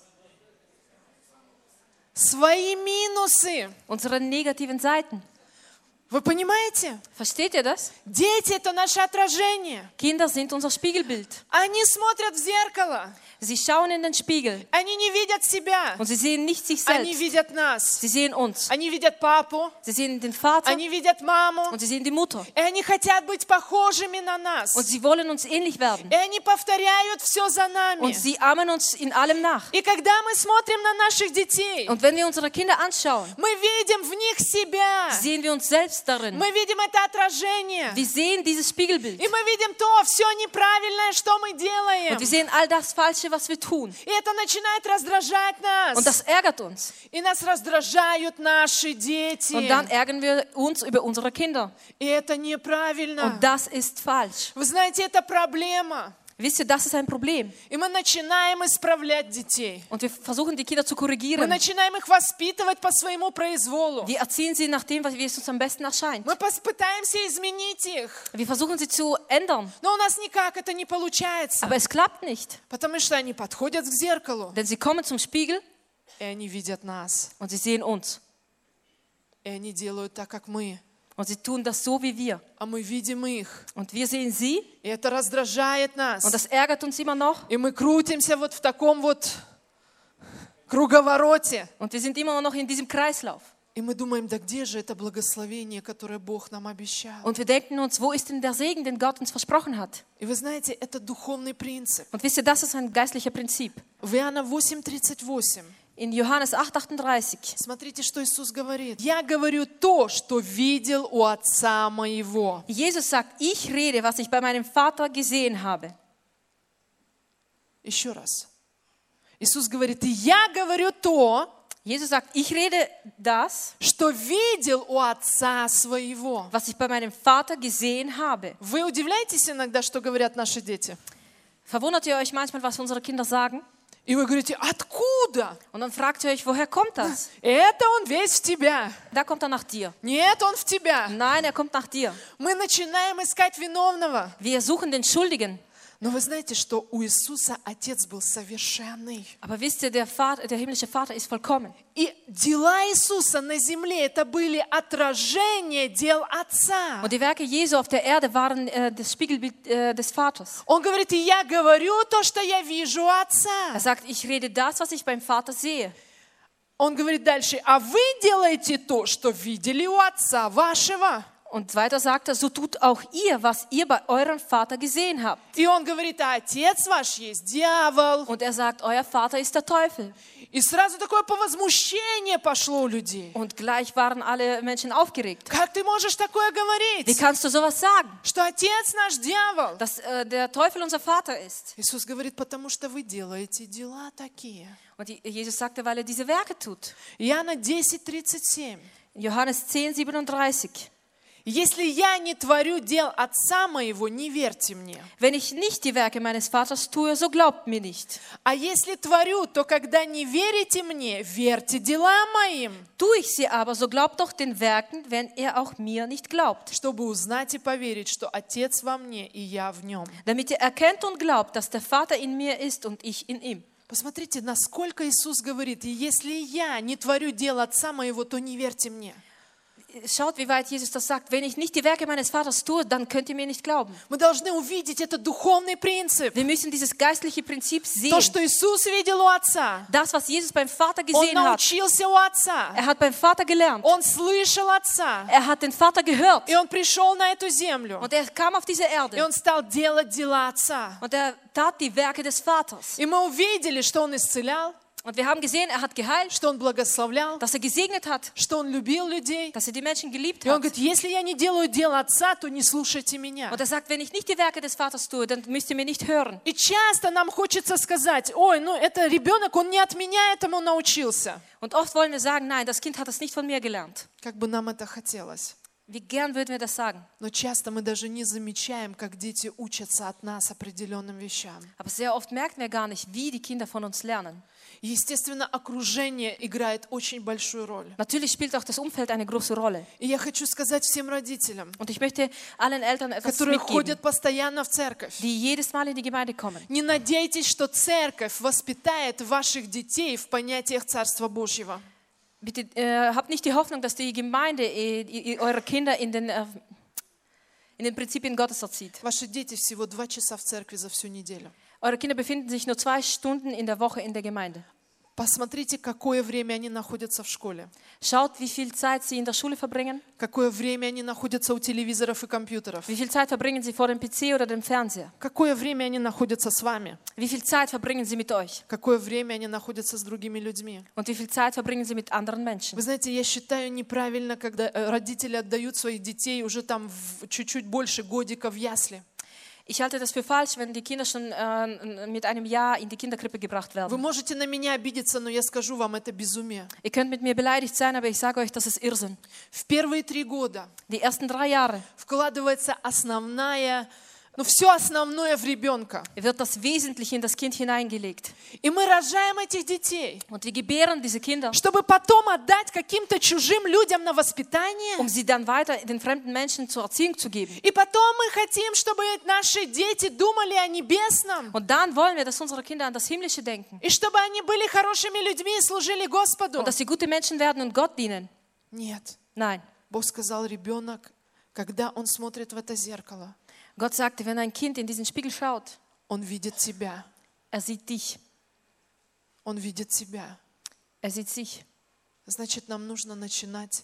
Свои минусы. Unsere negativen Seiten. Вы понимаете? Versteht ihr das? Дети — это наше отражение. Kinder sind unser Spiegelbild. Они смотрят в зеркало. Sie schauen in den Spiegel Они не видят себя. und sie sehen nicht sich Они selbst. видят нас. Sie sehen uns. Они видят папу. Sie sehen den Vater Они видят маму. und sie sehen die Mutter. И они хотят быть похожими на нас. Und sie wollen uns ähnlich werden. И они повторяют все за нами. Und sie ahmen uns in allem nach. И когда мы смотрим на наших детей, Und wenn wir unsere Kinder anschauen, мы видим в них себя. sehen wir uns selbst darin. Мы видим это отражение. Wir sehen dieses Spiegelbild. И мы видим то, все неправильное, что мы делаем. Und wir sehen all das Falsche, was wir tun. И это начинает раздражать нас. Und das ärgert uns. И нас раздражают наши дети. Und dann ärgern wir uns über unsere Kinder. И это неправильно. Und das ist falsch. Вы знаете, это проблема. Wisst ihr, das ist ein Problem. И мы начинаем исправлять детей. Und wir versuchen, die Kinder zu Мы korrigieren. начинаем их воспитывать по своему произволу. Wir erziehen sie nach dem, wie es uns am besten erscheint. Мы пос- пытаемся изменить их. Wir versuchen, sie zu ändern. Но у нас никак это не получается. Aber es klappt nicht. Потому что они подходят к зеркалу, Denn sie kommen zum Spiegel и они видят нас. und sie sehen uns. И они делают так, как мы. Und sie tun das so wie wir. А мы видим их. Und wir sehen sie. И это раздражает нас. Und das ärgert uns immer noch. И мы крутимся вот в таком вот круговороте. Und wir sind immer noch in diesem Kreislauf. И мы думаем, да где же это благословение, которое Бог нам обещал? Und wir denken uns, wo ist denn der Segen, den Gott uns versprochen hat? И вы знаете, это духовный принцип. Und wisst ihr, das ist ein geistlicher Prinzip. В Иоанна восемь тридцать восемь. In Johannes acht achtunddreißig. Смотрите, что Иисус говорит. Я говорю то, что видел у Отца моего. Jesus sagt, ich rede, was ich bei meinem Vater gesehen habe. Еще раз. Иисус говорит, я говорю то, Jesus sagt, ich rede das, что видел у Отца своего. was ich bei meinem Vater gesehen habe. Вы удивляетесь иногда, что говорят наши дети? Verwundert ihr euch manchmal, was unsere Kinder sagen? И вы говорите, откуда? Und dann fragt ihr euch, woher kommt das? Это он весь в тебя. Da kommt er nach dir. Нет, он в тебя. Nein, er kommt nach dir. Мы начинаем искать виновного. Wir suchen den Schuldigen. Но вы знаете, что у Иисуса Отец был совершенный. Aber wisst ihr, der, Vater, der himmlische Vater ist vollkommen. И дела Иисуса на земле, это были отражения дел Отца. Und die Werke Jesu auf der Erde waren äh, das Spiegelbild äh, des Vaters. Он говорит, и я говорю то, что я вижу у Отца. Er sagt, ich rede das, was ich beim Vater sehe. Он говорит дальше, а вы делаете то, что видели у Отца вашего. Und weiter sagt er, so tut auch ihr, was ihr bei eurem Vater gesehen habt. И он говорит, а отец ваш есть дьявол. Und er sagt, euer Vater ist der Teufel. И сразу такое повозмущение пошло у людей. Und gleich waren alle Menschen aufgeregt. Как ты можешь такое Wie говорить? kannst du sowas sagen, Что отец наш дьявол? dass äh, der Teufel unser Vater ist? Иисус говорит, потому что вы делаете дела такие. Und die, Jesus sagte, weil er diese Werke tut. Иоанна десять тридцать семь. Johannes zehn, siebenunddreißig. Если я не творю дел Отца моего, не верьте мне. Wenn ich nicht die Werke meines Vaters tue, so glaubt mir nicht. А если творю, то когда не верите мне, верьте делам моим, Tue ich sie aber, so glaubt doch den Werken, wenn er auch mir nicht glaubt. чтобы узнать и поверить, что Отец во мне и я в нем. Damit ihr erkennt und glaubt, dass der Vater in mir ist und ich in ihm. Посмотрите, насколько Иисус говорит, и если я не творю дел Отца моего, то не верьте мне. Schaut, wie weit Jesus das sagt. Wenn ich nicht die Werke meines Vaters tue, dann könnt ihr mir nicht glauben. Мы должны увидеть этот духовный принцип. Wir müssen dieses geistliche Prinzip sehen. То, что Иисус видел у Отца. Das, was Jesus beim Vater Он gesehen hat. научился у Отца. Er hat beim Vater gelernt. Он слышал Отца. Er hat den Vater gehört. И он пришел на эту землю. Und er kam auf diese И Erde. он стал делать дела Отца. Und er tat die Werke des Vaters. И мы увидели, что он исцелял, Und wir haben gesehen, er hat geheilt, что он благословлял, dass er gesegnet hat, что он любил людей. dass er die Menschen geliebt И он hat. говорит, если я не делаю дело Отца, то не слушайте меня. Und er sagt, wenn ich nicht die Werke des Vaters tue, dann müsst ihr mir nicht hören. И часто нам хочется сказать, ой, ну это ребенок, он не от меня этому научился. Und oft wollen wir sagen, nein, das Kind hat das nicht von mir gelernt. Как бы нам это хотелось. Wie gern würden wir das sagen. Но часто мы даже не замечаем, как дети учатся от нас определенным вещам. Aber sehr oft merken wir gar nicht, wie die Kinder von uns lernen. И, естественно, окружение играет очень большую роль. Natürlich spielt auch das Umfeld eine große Rolle. И я хочу сказать всем родителям, Und ich möchte allen Eltern etwas которые mitgeben, ходят постоянно в церковь, die jedes Mal in die Gemeinde kommen. не надейтесь, что церковь воспитает ваших детей в понятиях Царства Божьего. Bitte äh, habt nicht die Hoffnung, dass die Gemeinde äh, äh, eure Kinder in den, äh, in den Prinzipien Gottes erzieht. Ваши дети всего два часа в церкви за всю неделю. Eure Kinder befinden sich nur zwei Stunden in der Woche in der Gemeinde. Посмотрите, какое время они находятся в школе. Schaut, wie viel Zeit sie in der Schule verbringen. Какое время они находятся у телевизоров и компьютеров. Wie viel Zeit verbringen sie vor dem P C oder dem Fernseher? Какое время они находятся с вами. Wie viel Zeit verbringen sie mit euch? Какое время они находятся с другими людьми. Und wie viel Zeit verbringen sie mit anderen Menschen? Вы знаете, я считаю неправильно, когда э, родители отдают своих детей уже там в чуть-чуть больше годика в ясли. Ich halte das für falsch, wenn die Kinder schon äh, mit einem Jahr in die Kinderkrippe gebracht Вы werden. можете на меня обидеться, но я скажу вам, это безумие. Ihr könnt mit mir beleidigt sein, aber ich sage euch, das ist Irrsinn. В первые три года Die ersten drei Jahre вкладывается основная, ну все основное в ребенка. wird das Wesentliche in das Kind hineingelegt. И мы рожаем этих детей, Und wir gebären diese Kinder, чтобы потом отдать каким-то чужим людям на воспитание. um sie dann weiter den fremden Menschen zur Erziehung zu geben. И потом мы хотим, чтобы наши дети думали о небесном. Und dann wollen wir, dass unsere Kinder an das Himmlische denken. И чтобы они были хорошими людьми и служили Господу. Und dass sie gute Menschen werden und Gott dienen. Нет. Nein. Бог сказал, ребенок, когда он смотрит в это зеркало, Gott sagte, wenn ein Kind in diesen Spiegel schaut, он видит тебя. er sieht dich. Он видит тебя. Er sieht sich. Значит, нам нужно начинать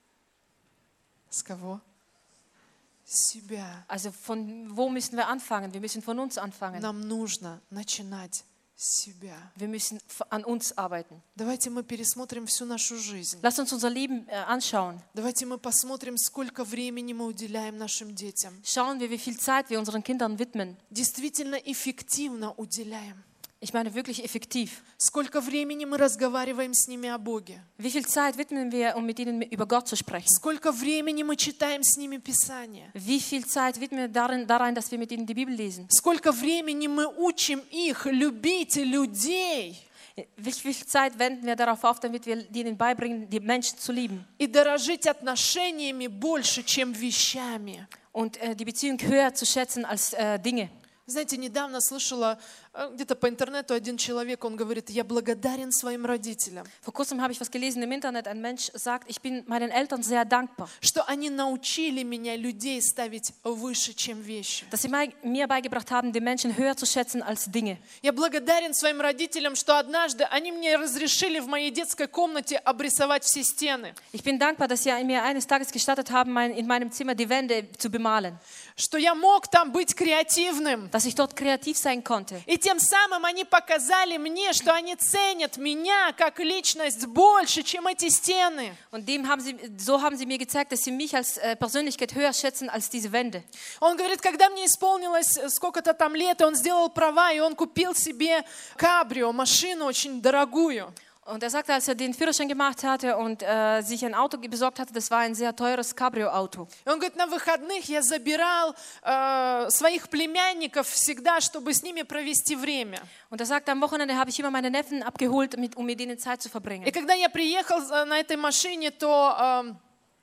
с кого? С себя. Also von wo müssen wir anfangen? Wir müssen von uns anfangen. Нам нужно начинать с себя. Wir müssen an uns arbeiten. Давайте мы пересмотрим всю нашу жизнь. Lass uns unser Leben äh, anschauen. Давайте мы посмотрим, сколько времени мы уделяем нашим детям. Schauen wir, wie viel Zeit wir unseren Kindern widmen. Действительно эффективно уделяем. Ich meine wirklich effektiv. Сколько времени мы разговариваем с ними о Боге. Wie viel Zeit widmen wir, um mit ihnen über Gott zu sprechen? Сколько времени мы читаем с ними Писание. Wie viel Zeit widmen wir darin, darin, dass wir mit ihnen die Bibel lesen? Сколько времени мы учим их любить людей. Wie viel Zeit wenden wir darauf auf, damit wir ihnen beibringen, die Menschen zu lieben? И дорожить отношениями больше, чем вещами. Und äh, die Beziehung höher zu schätzen als äh, Dinge. Знаете, недавно слышала э, где-то по интернету один человек, он говорит, я благодарен своим родителям, Vor kurzem habe ich was gelesen im Internet. Ein Mensch sagt, ich bin meinen Eltern sehr dankbar, что они научили меня людей ставить выше, чем вещи. dass sie mei- mir beigebracht haben, die Menschen höher zu schätzen als Dinge. Я благодарен своим родителям, что однажды они мне разрешили в моей детской комнате обрисовать все стены, Ich bin dankbar, dass sie mir eines Tages gestattet haben, mein, in meinem Zimmer die Wände zu bemalen, что я мог там быть креативным. dass ich dort kreativ sein konnte. И тем самым они показали мне, что они ценят меня как личность больше, чем эти стены. Und dem haben sie, so haben sie mir gezeigt, dass sie mich als äh, Persönlichkeit höher schätzen als diese Wände. Он говорит, когда мне исполнилось сколько-то там лет, он сделал права, и он купил себе кабрио, машину очень дорогую. Und er sagte, als er den Führerschein gemacht hatte und äh, sich ein Auto besorgt hatte, das war ein sehr teures Cabrio-Auto. И он говорит, на выходных я забирал э, своих племянников всегда, чтобы с ними провести время. Und er sagte, am Wochenende habe ich immer meine Neffen abgeholt, mit, um mit ihnen Zeit zu verbringen. И когда я приехал э, на этой машине, то э,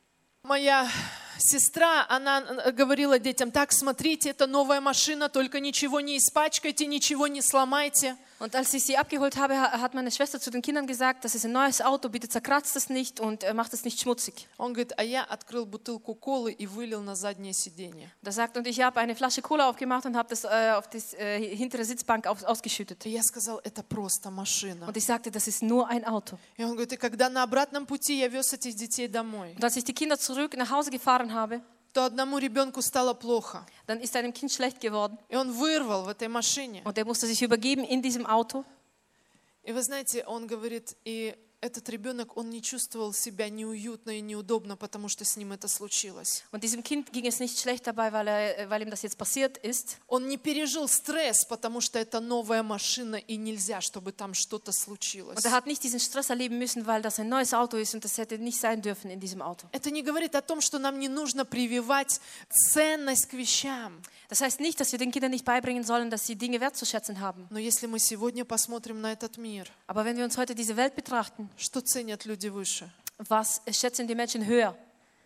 моя сестра, она говорила детям, так, смотрите, это новая машина, только ничего не испачкайте, ничего не сломайте. Und als ich sie abgeholt habe, hat meine Schwester zu den Kindern gesagt, das ist ein neues Auto, bitte zerkratzt es nicht und äh, macht es nicht schmutzig. Он говорит, а я открыл бутылку колы и вылил на заднее сиденье. Und er sagt, und ich habe eine Flasche Cola aufgemacht und habe das äh, auf die äh, hintere Sitzbank auf, ausgeschüttet. И я сказал, это просто машина. Und ich sagte, das ist nur ein Auto. И он говорит, и когда на обратном пути я вез этих детей домой, Und als ich die Kinder zurück nach Hause gefahren habe, то одному ребенку стало плохо. dann ist einem Kind schlecht geworden И он вырвал в этой машине. und er musste sich übergeben in diesem Auto. И вы знаете, он говорит, и этот ребенок, он не чувствовал себя неуютно и неудобно, потому что с ним это случилось. Und diesem Kind ging es nicht schlecht dabei, weil, er, weil ihm das jetzt passiert ist. Он не пережил стресс, потому что это новая машина, и нельзя, чтобы там что-то случилось. Und er hat nicht diesen Stress erleben müssen, weil das ein neues Auto ist und das hätte nicht sein dürfen in diesem Auto. Это не говорит о том, что нам не нужно прививать ценность к вещам. Das heißt nicht, dass wir den Kindern nicht beibringen sollen, dass sie Dinge wertzuschätzen haben. Но если мы сегодня посмотрим на этот мир, Aber wenn wir uns heute diese Welt betrachten, что ценят люди выше? was schätzen die Menschen höher?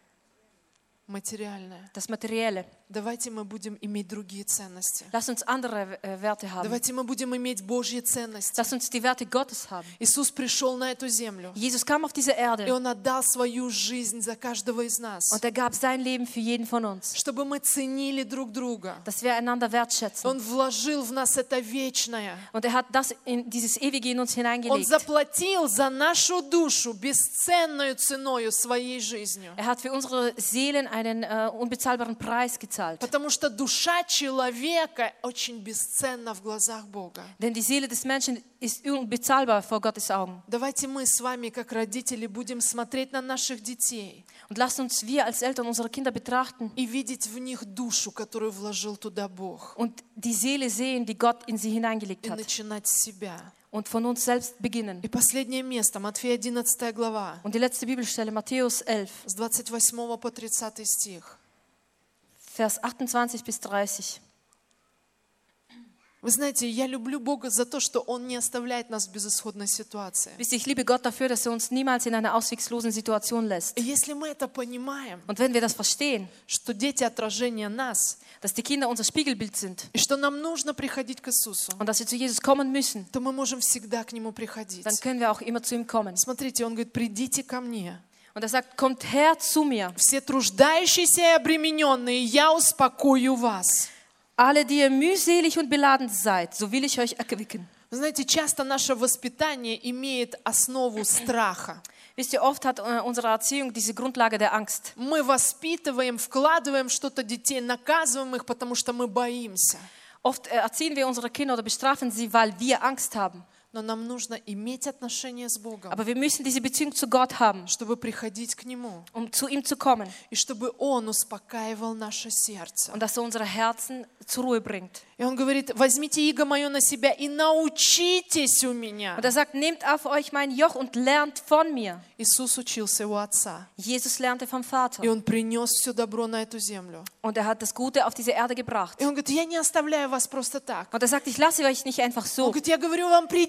Материальное. Das Materielle. Давайте мы будем иметь другие ценности. Lass uns andere äh, Werte haben. Давайте мы будем иметь Божьи ценности. Lass uns die Werte Gottes haben. Иисус пришел на эту землю, Jesus kam auf diese и Erde Он отдал свою жизнь за каждого из нас, und er gab sein Leben für jeden von uns, чтобы мы ценили друг друга. dass wir einander wertschätzen. Он вложил в нас это вечное. Und er hat das in dieses Ewige in uns Он hineingelegt. заплатил за нашу душу бесценную ценою своей жизнью. Er hat für unsere Seelen einen äh, unbezahlbaren Preis gezahlt. Потому что душа человека очень бесценна в глазах Бога. Denn die Seele des Menschen ist unbezahlbar vor Gottes Augen. Давайте мы с вами, как родители, будем смотреть на наших детей Und lasst uns wir als Eltern unsere Kinder betrachten и видеть в них душу, которую вложил туда Бог, und die Seele sehen, die Gott in sie hineingelegt и hat. начинать с себя. Und von uns selbst beginnen. И последнее место, Матфея одиннадцатая глава, Und die letzte Bibelstelle, Matthäus elf, с двадцать восьмого по тридцатый стих. Vers achtundzwanzig bis dreißig. Вы знаете, я люблю Бога за то, что Он не оставляет нас в безысходной ситуации. Wisst ihr, ich liebe Gott dafür, dass er uns niemals in einer ausweglosen Situation lässt. И если мы это понимаем, Und wenn wir das verstehen, что дети отражение нас, dass die Kinder unser Spiegelbild sind и что нам нужно приходить к Иисусу, und dass wir zu Jesus kommen müssen, то мы можем всегда к Нему приходить. dann können wir auch immer zu ihm kommen. Смотрите, Он говорит, придите ко мне. Und er sagt, kommt her zu mir, Все труждающиеся и обремененные, я успокою вас. alle, die ihr mühselig und beladen seid, so will ich euch erquicken. Вы знаете, часто наше воспитание имеет основу страха. Wisst ihr, oft hat äh, unsere Erziehung diese Grundlage der Angst. Мы воспитываем, вкладываем что-то детей, наказываем их, потому что мы боимся. Oft äh, erziehen wir unsere Kinder oder bestrafen sie, weil wir Angst haben. Но нам нужно иметь отношения с Богом, Aber wir müssen diese Beziehung zu Gott haben, чтобы приходить к Нему, um zu ihm zu kommen и чтобы Он успокаивал наше сердце. und dass er unsere Herzen zur Ruhe bringt. И Он говорит, возьмите иго мое на себя и научитесь у меня. Und er sagt, nehmt auf euch mein Joch und lernt von mir. Иисус учился у Отца, Jesus lernte vom Vater и Он принес все добро на эту землю. und er hat das Gute auf diese Erde gebracht. И Он говорит, я не оставляю вас просто так. Und er sagt, ich lasse euch nicht einfach Он so. говорит, я говорю вам, придите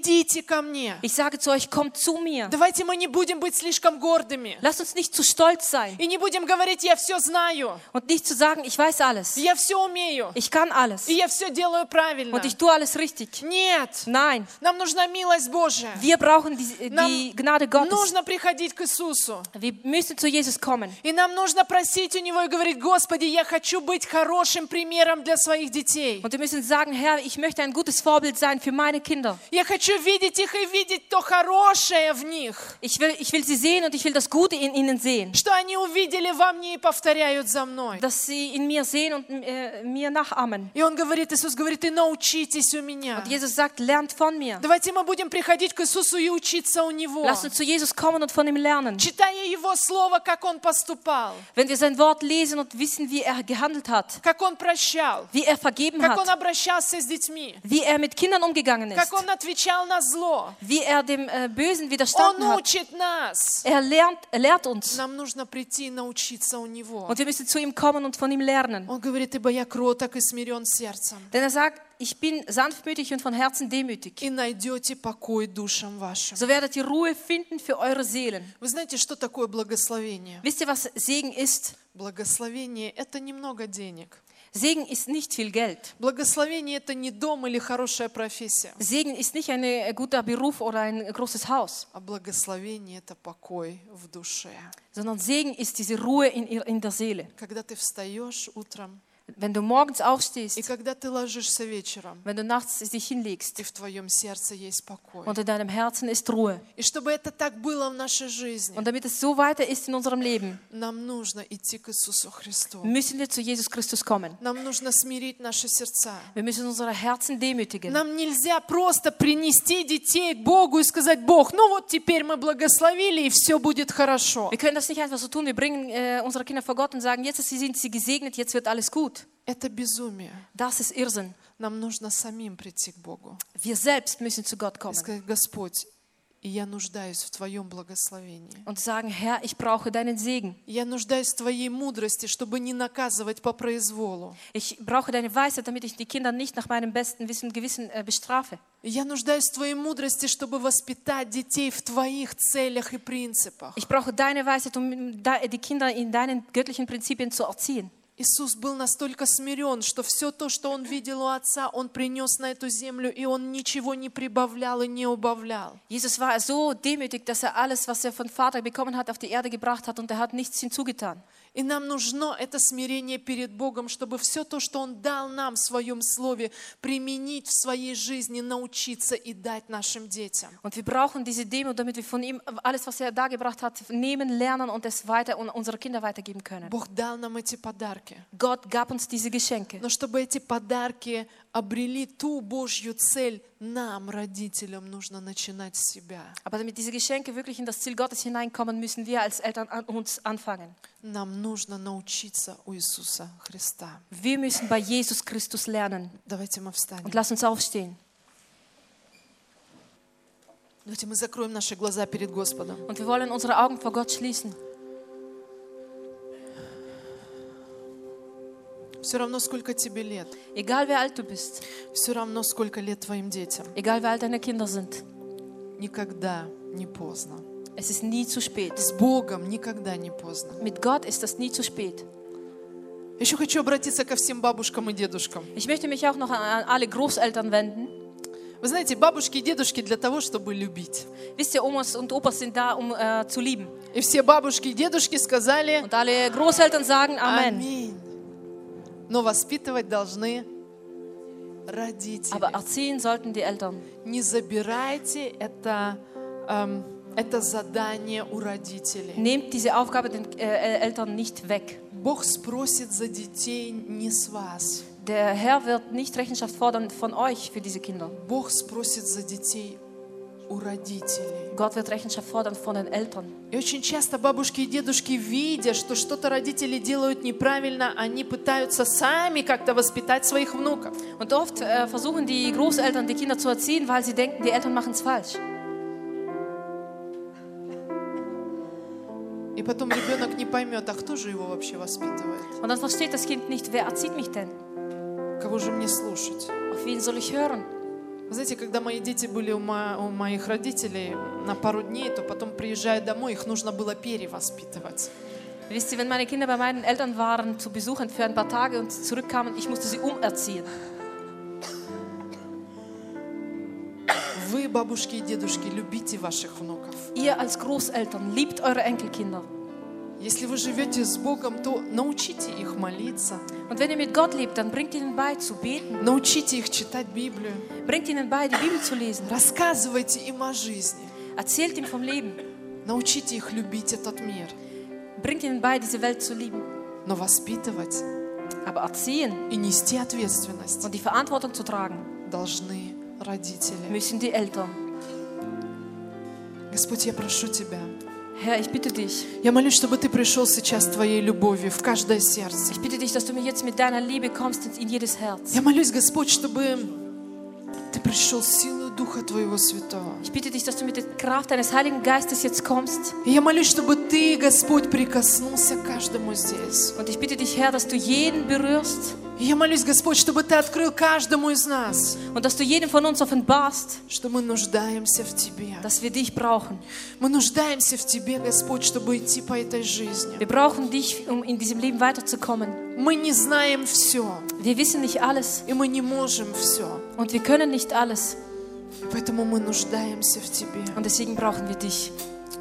идите ко мне. Ich sage zu euch, kommt zu mir. Давайте мы не будем быть слишком гордыми. Lasst uns nicht zu stolz sein И не будем говорить, я все знаю, und nicht zu sagen, ich weiß alles. я все умею, Ich kann alles и я все делаю правильно. und ich tue alles richtig. Нет, Nein, нам нужна милость Божия. wir brauchen die, Нам die Gnade Gottes. нужно приходить к Иисусу. Wir müssen zu Jesus kommen. И нам нужно просить у Него и говорить, Господи, я хочу быть хорошим примером для своих детей. Und wir müssen sagen, Herr, ich möchte ein gutes Vorbild sein für meine Kinder. Я хочу видеть их и видеть то хорошее в них, Ich will, ich will sie sehen und ich will das Gute in ihnen sehen. что они увидели во мне и повторяют за мной. Dass sie in mir sehen und äh, mir nachahmen. И Он говорит, Иисус говорит, и научитесь у меня. Und Jesus sagt, lernt von mir. Давайте мы будем приходить к Иисусу и учиться у Него, Lasst uns zu Jesus kommen und von ihm lernen. читая Его Слово, как Он поступал, Wenn wir sein Wort lesen und wissen, wie er gehandelt hat, как Он прощал, wie er vergeben как Он hat, обращался с детьми, wie er mit Kindern umgegangen как ist, Он отвечал на зло. wie er dem äh, Bösen Он widerstanden hat. учит нас. Er lernt, er lehrt uns. Нам нужно прийти и научиться у Него. Und wir müssen zu ihm kommen und von ihm lernen. Он говорит, ибо я кроток и смирен сердцем, Denn er sagt, ich bin sanftmütig und von Herzen demütig. и найдете покой душам вашим. So werdet ihr Ruhe finden für eure Seelen. Вы знаете, что такое благословение? Wisst ihr, was Segen ist? Благословение – это немного денег. Segen ist nicht viel Geld. Благословение – это не дом или хорошая профессия. Segen ist nicht ein äh, guter Beruf oder ein großes Haus, А благословение – это покой в душе. sondern Segen ist diese Ruhe in, ihr- in der Seele. Когда ты встаешь утром, Wenn du morgens и aufstehst, когда ты ложишься вечером, wenn du nachts dich hinlegst и в твоем сердце есть покой. und in deinem Herzen ist Ruhe. И чтобы это так было в нашей жизни, Und damit es so weiter ist in unserem Leben, нам нужно идти к Иисусу Христу. müssen wir zu Jesus Christus kommen. Нам нужно смирить наши сердца. Wir müssen unsere Herzen demütigen. Нам нельзя просто принести детей к Богу и сказать, Бог, ну вот теперь мы благословили, и все будет хорошо. Wir können das nicht einfach so tun. Wir bringen äh, unsere Kinder vor Gott und sagen, jetzt sind sie gesegnet, jetzt wird alles gut. Это безумие. Das ist Irrsinn. Нам нужно самим прийти к Богу Wir selbst müssen zu Gott и kommen сказать, Господь, и я нуждаюсь в Твоем благословении. und sagen, Herr, ich brauche deinen Segen. Я нуждаюсь в Твоей мудрости, чтобы не наказывать по произволу. Ich brauche deine Weisheit, damit ich die Kinder nicht nach meinem besten Wissen und Gewissen äh, bestrafe. Я нуждаюсь в Твоей мудрости, чтобы воспитать детей в Твоих целях и принципах. Ich brauche deine Weisheit, um da- die Kinder in deinen göttlichen Prinzipien zu erziehen. Иисус был настолько смирен, что все то, что Он видел у Отца, Он принес на эту землю, и Он ничего не прибавлял и не убавлял. Jesus war so demütig, dass er alles, was er von Vater bekommen hat, auf die Erde gebracht hat und er hat nichts hinzugetan. И нам нужно это смирение перед Богом, чтобы все то, что Он дал нам в Своем Слове, применить в своей жизни, научиться и дать нашим детям. Und wir brauchen diese Demut, damit wir von ihm alles, was er da gebracht hat, nehmen, lernen und es weiter und unsere Kinder weitergeben können. Бог дал нам эти подарки. Gott gab uns diese Geschenke. Но чтобы эти подарки обрели ту Божью цель, нам, родителям, нужно начинать с себя. Aber damit diese Geschenke wirklich in das Ziel Gottes hineinkommen, müssen wir als Eltern an uns anfangen. Нам нужно научиться у Иисуса Христа. Wir müssen bei Jesus Christus lernen. Давайте мы встанем. Und lass uns aufstehen. Давайте мы закроем наши глаза перед Господом. Und wir wollen unsere Augen vor Gott schließen. Все равно, сколько тебе лет. Egal wie alt du bist, Все равно, сколько лет твоим детям. egal wie alt deine Kinder sind, Никогда не поздно. es ist nie zu spät. С Богом никогда не поздно. Mit Gott ist das nie zu spät. Еще хочу обратиться ко всем бабушкам и дедушкам. Ich möchte mich auch noch an alle Großeltern wenden. Вы знаете, бабушки и дедушки для того, чтобы любить. Wisst ihr, Omas und Opas sind da, um äh, zu lieben. И все бабушки и дедушки сказали Und alle Großeltern sagen Amen. «Аминь». Но воспитывать должны родители. Aber erziehen sollten die Eltern. Не забирайте это, эм, это задание у родителей. Nehmt diese Aufgabe den äh, Eltern nicht weg. Бог спросит за детей не с вас. Der Herr wird nicht Rechenschaft fordern von euch für diese Kinder. Бог спросит за детей у родителей. Gott wird Rechenschaft fordern von den Eltern. И очень часто бабушки и дедушки, видя, что что-то родители делают неправильно, они пытаются сами как-то воспитать своих внуков. Und oft äh, versuchen die Großeltern, die Kinder zu erziehen, weil sie denken, die Eltern machen es falsch. И потом ребенок не поймет, а кто же его вообще воспитывает? Und dann versteht das Kind nicht, wer erzieht mich denn? Кого же мне слушать? Auf wen soll ich hören? Вы знаете, когда мои дети были у, мо- у моих родителей на пару дней, то потом, приезжая домой, их нужно было перевоспитывать. Wisst ihr, wenn meine Kinder bei meinen Eltern waren, zu Besuch für ein paar Tage und zurückkamen, ich musste sie umerziehen. Вы, бабушки и дедушки, любите ваших внуков. Ihr als Großeltern liebt eure Enkelkinder. Если вы живете с Богом, то научите их молиться, Und wenn ihr mit Gott lebt, dann bringt ihnen bei zu beten. научите их читать Библию, Bringt ihnen bei, die Bibel zu lesen. рассказывайте им о жизни, Erzählt ihm vom Leben. научите их любить этот мир. Bringt ihnen bei, diese Welt zu lieben. Но воспитывать Aber erziehen и нести ответственность und die Verantwortung zu tragen, должны родители. müssen die Eltern. Господь, я прошу Тебя, Herr, ich bitte dich. я молюсь, чтобы Ты пришел сейчас Твоей любовью в каждое сердце. Ich bitte dich, dass du mir jetzt mit deiner Liebe kommst in jedes Herz. Я молюсь, Господь, чтобы Ты пришел силой Духа Твоего Святого. Ich bitte dich, dass du mit der Kraft deines Heiligen Geistes jetzt kommst. И я молюсь, чтобы Ты, Господь, прикоснулся к каждому здесь. Und ich bitte dich, Herr, dass du jeden berührst И я молюсь, Господь, чтобы Ты открыл каждому из нас, und dass du jedem von uns offenbarst, что мы нуждаемся в Тебе. dass wir dich brauchen. Мы нуждаемся в Тебе, Господь, чтобы идти по этой жизни. Wir brauchen dich, um in diesem Leben weiterzukommen. Мы не знаем все, Wir wissen nicht alles и мы не можем все. und wir können nicht alles. И поэтому мы нуждаемся в Тебе. Und deswegen brauchen wir dich.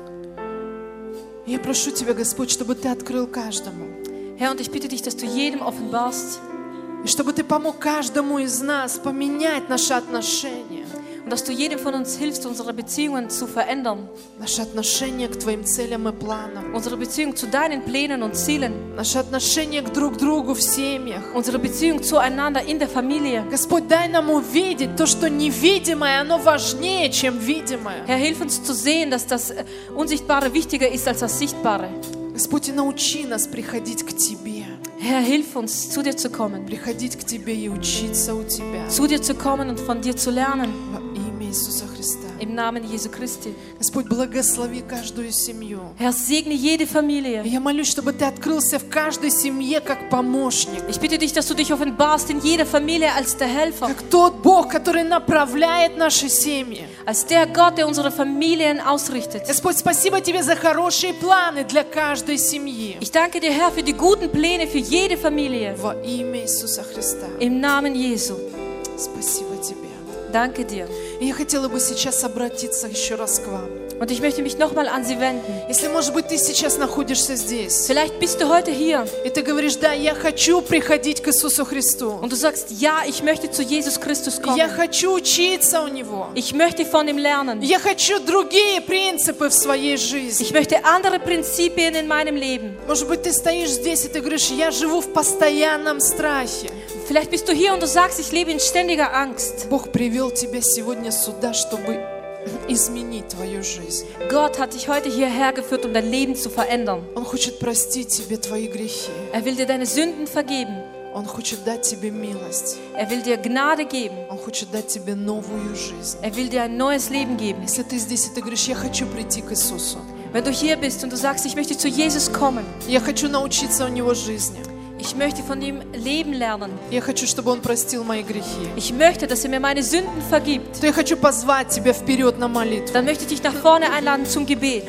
И я прошу Тебя, Господь, чтобы Ты открыл каждому. Herr, und ich bitte dich, dass du jedem offenbarst И чтобы Ты помог каждому из нас поменять наши отношения. und dass du jedem von uns hilfst, unsere Beziehungen zu verändern. Наши отношения к Твоим целям и планам. Unsere Beziehung zu deinen Plänen und Zielen. Наши отношения к друг другу в семьях. Unsere Beziehung zueinander in der Familie. Господь, дай нам увидеть то, что невидимое, оно важнее, чем видимое. Herr, hilf uns zu sehen, dass das Unsichtbare wichtiger ist als das Sichtbare. Господь, и научи нас приходить к Тебе. Herr, hilf uns, zu dir zu kommen. Приходить к Тебе и учиться у Тебя. Zu dir zu kommen und von dir zu lernen. Во имя Иисуса Христа. Im Namen Jesu Christi. Господь, благослови каждую семью. Herr, segne jede И Familie. я молюсь, чтобы Ты открылся в каждой семье как помощник. Ich bitte dich, dass du dich offenbarst in jeder Familie als der Helfer. Как тот Бог, который направляет наши семьи. Als der Gott, der unsere Familien ausrichtet. Господь, спасибо Тебе за хорошие планы для каждой семьи. Ich danke dir, Herr, für die guten Pläne für jede Familie. Во имя Иисуса Христа. Im Namen Jesu. Спасибо Тебе. Danke dir. И я хотела бы сейчас обратиться еще раз к вам. Und ich möchte mich nochmal an sie wenden. Если, может быть, ты сейчас находишься здесь, Vielleicht bist du heute hier и ты говоришь, да, я хочу приходить к Иисусу Христу. und du sagst, ja, ich möchte zu Jesus Christus kommen. Я хочу учиться у Него. Ich möchte von ihm lernen. Я хочу другие принципы в своей жизни. Ich möchte andere Prinzipien in meinem Leben. Может быть, ты стоишь здесь, и ты говоришь, я живу в постоянном страхе. Vielleicht bist du hier und du sagst, ich lebe in ständiger Angst. Бог привел тебя сегодня сюда, чтобы изменить твою жизнь. Gott hat dich heute hierher geführt, um dein Leben zu verändern. Он хочет простить тебе твои грехи. Er will dir deine Sünden vergeben. Он хочет дать тебе милость. Er will dir Gnade geben. Он хочет дать тебе новую жизнь. Er will dir ein neues Leben geben. Если ты здесь, и ты говоришь, я хочу прийти к Иисусу. Wenn du hier bist und du sagst, ich möchte zu Jesus kommen. Я хочу научиться у Него жизни. Ich möchte von ihm Leben lernen. Я хочу, чтобы Он простил мои грехи. Ich möchte, dass er mir meine Sünden vergibt. То я хочу позвать тебя вперед на молитву. Dann möchte ich dich nach vorne einladen zum Gebet.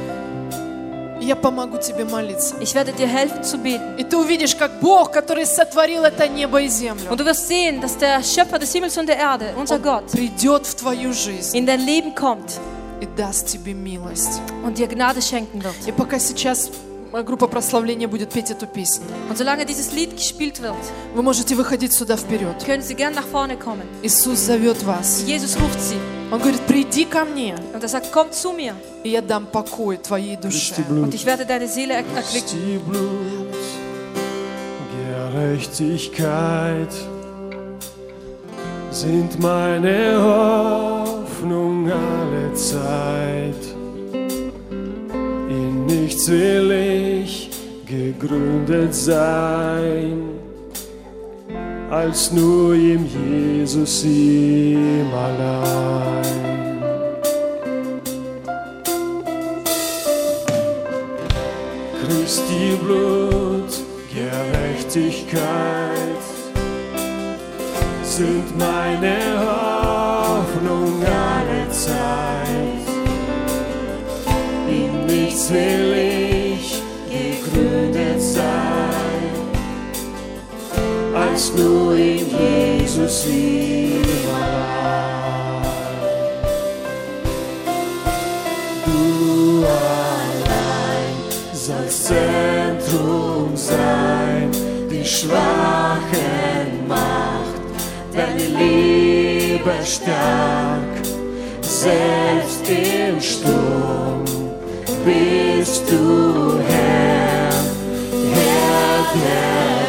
Я помогу тебе молиться. Ich werde dir helfen zu beten. И ты увидишь, как Бог, который сотворил это небо и землю, Und du wirst sehen, dass der Schöpfer des Himmels und der Erde, unser Gott, придет в твою жизнь in dein Leben kommt и даст тебе милость. und dir Gnade schenken wird. И пока сейчас группа прославления будет петь эту песню, Und solange dieses Lied gespielt wird, вы можете выходить сюда вперед. können sie gern nach vorne kommen. Иисус зовет вас. Jesus ruft sie Он говорит, приди ко мне, und er sagt, komm zu mir и я дам покой твоей душе. und ich werde deine Seele er- erquicken. Christi Blut, Gerechtigkeit sind meine Hoffnung alle Zeit. In nichts will ich gegründet sein, als nur im Jesus, ihm allein. Christi Blut, Gerechtigkeit sind meine Hoffnung alle Zeit. In nichts will ich gegründet sein, als nur in Jesus ihm allein. Du allein sollst Zentrum sein, die Schwachen Macht, deine Liebe stark, selbst im Sturm bist du Herr, Herr der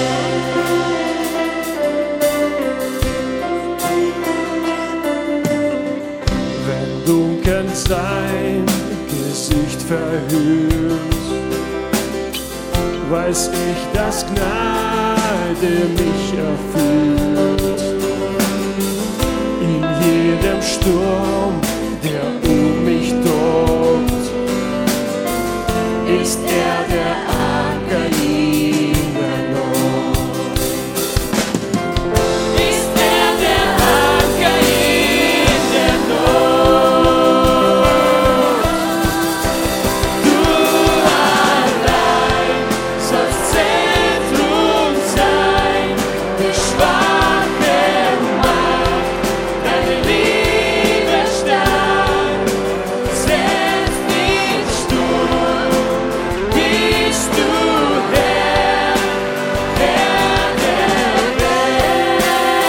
Welt. Wenn dunkel sein Gesicht verhüllt, weiß ich, dass Gnade mich erfüllt. In jedem Sturm, der um mich tobt, ist er der Anker in der Not. Ist er der Anker in der Not. Du allein sollst Zentrum sein, die Schwachen Macht, deine Liebe stark, selbst im Sturm bist du Herr, Herr der Welt.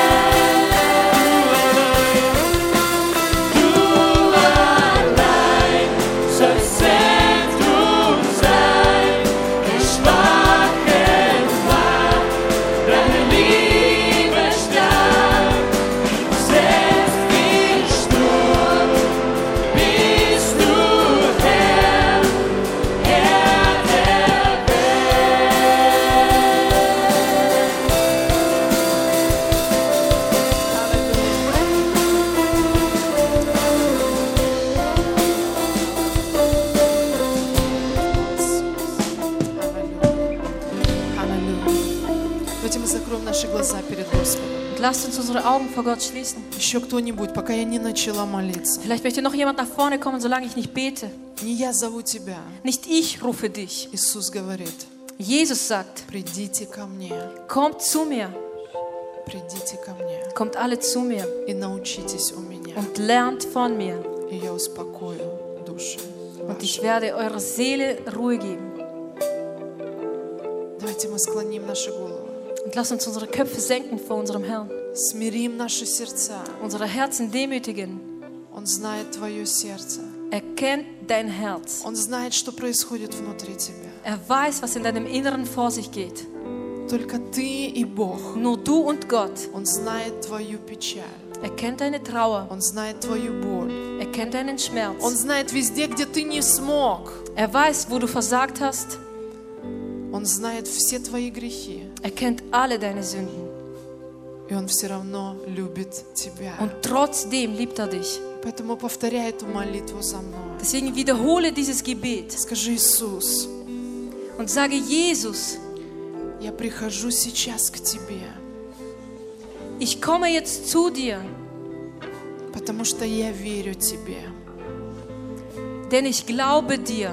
Du allein sollst Zentrum sein, die Schwachen Macht, deine Liebe stark, selbst im Sturm bist du Herr, Herr der Аллилуйя. Давайте мы закроем наши глаза перед Господом. Und lasst uns unsere Augen vor Gott schließen. Еще кто-нибудь, пока я не начала молиться. Vielleicht möchte noch jemand nach vorne kommen, solange ich nicht bete. Не я зову тебя. Nicht ich rufe dich. Иисус говорит, Jesus sagt, придите ко мне, kommt zu mir, придите ко мне kommt alle zu mir и научитесь у меня, und lernt von mir. и я успокою души Und ich ваши. werde eurer Seele Ruhe geben. Давайте мы склоним наши головы, Und lasst uns unsere Köpfe senken vor unserem Herrn. смирим наши сердца. Unsere Herzen demütigen. Он знает твое сердце. Er kennt dein Herz. Он знает, что происходит внутри тебя. Er weiß, was in deinem Inneren vor sich geht. Только ты и Бог. Nur du und Gott. Он знает твою печаль. Er kennt deine Trauer. Он знает твою боль. Er kennt deinen Schmerz. Он знает везде, где ты не смог. Er weiß, wo du versagt hast. Он знает все твои грехи. Er kennt alle deine Sünden. И Он все равно любит тебя. Und trotzdem liebt er dich. Поэтому повторяй эту молитву за мной. Deswegen wiederhole dieses Gebet Скажи: Иисус, und sage, Jesus, я прихожу сейчас к Тебе, ich komme jetzt zu dir, потому что я верю Тебе. denn ich glaube dir.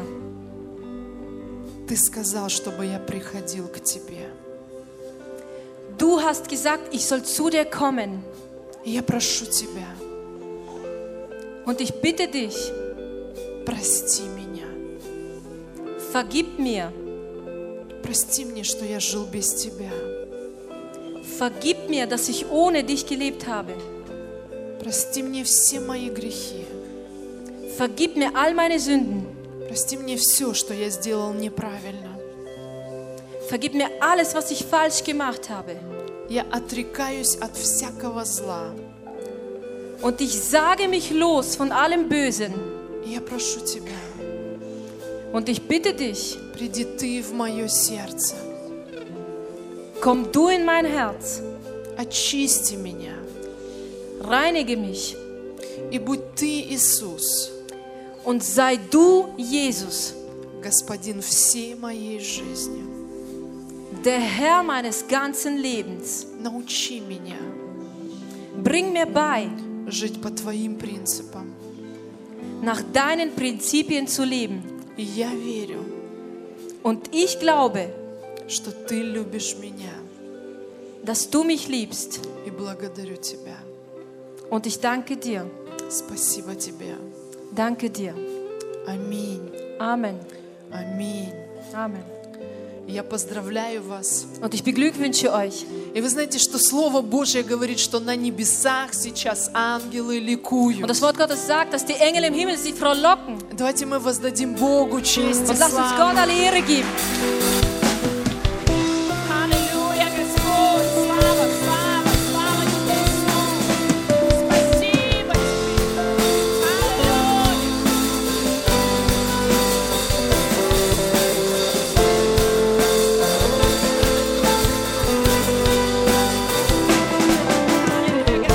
Ты сказал, чтобы я приходил к Тебе. Du hast gesagt, ich soll zu dir kommen. И я прошу Тебя, Und ich bitte dich, прости меня. vergib mir. Прости мне, что я жил без Тебя. Vergib mir, dass ich ohne dich gelebt habe. Прости мне все мои грехи. Vergib mir all meine Sünden. Прости мне все, что я сделал неправильно. Vergib mir alles, was ich falsch gemacht habe. Я отрекаюсь от всякого зла. Und ich sage mich los von allem Bösen. И я прошу Тебя, Und ich bitte dich, приди Ты в мое сердце. komm du in mein Herz, Очисти меня. reinige mich И будь Ты, Иисус, und sei du, Jesus, Господин всей моей жизни. der Herr meines ganzen Lebens. Научи меня Bring mir bei, жить по Твоим принципам. nach deinen Prinzipien zu leben. И я верю, Und ich glaube, что Ты любишь меня. dass du mich liebst. И благодарю Тебя. Und ich danke dir. Спасибо Тебе. Danke dir. Аминь. Amen. Аминь. Amen. Я поздравляю вас. Und ich beglückwünsche euch. И вы знаете, что Слово Божье говорит, что на небесах сейчас ангелы ликуют. Und das Wort Gottes sagt, dass die Engel im Himmel sich frohlocken. Давайте мы воздадим Богу честь и Und lasst uns Gott славу. alle Ehre geben. Аллилуйя, Господь, слава, слава, слава Тебе, Иисус. Спасибо Тебе. Аллилуйя. Аллилуйя,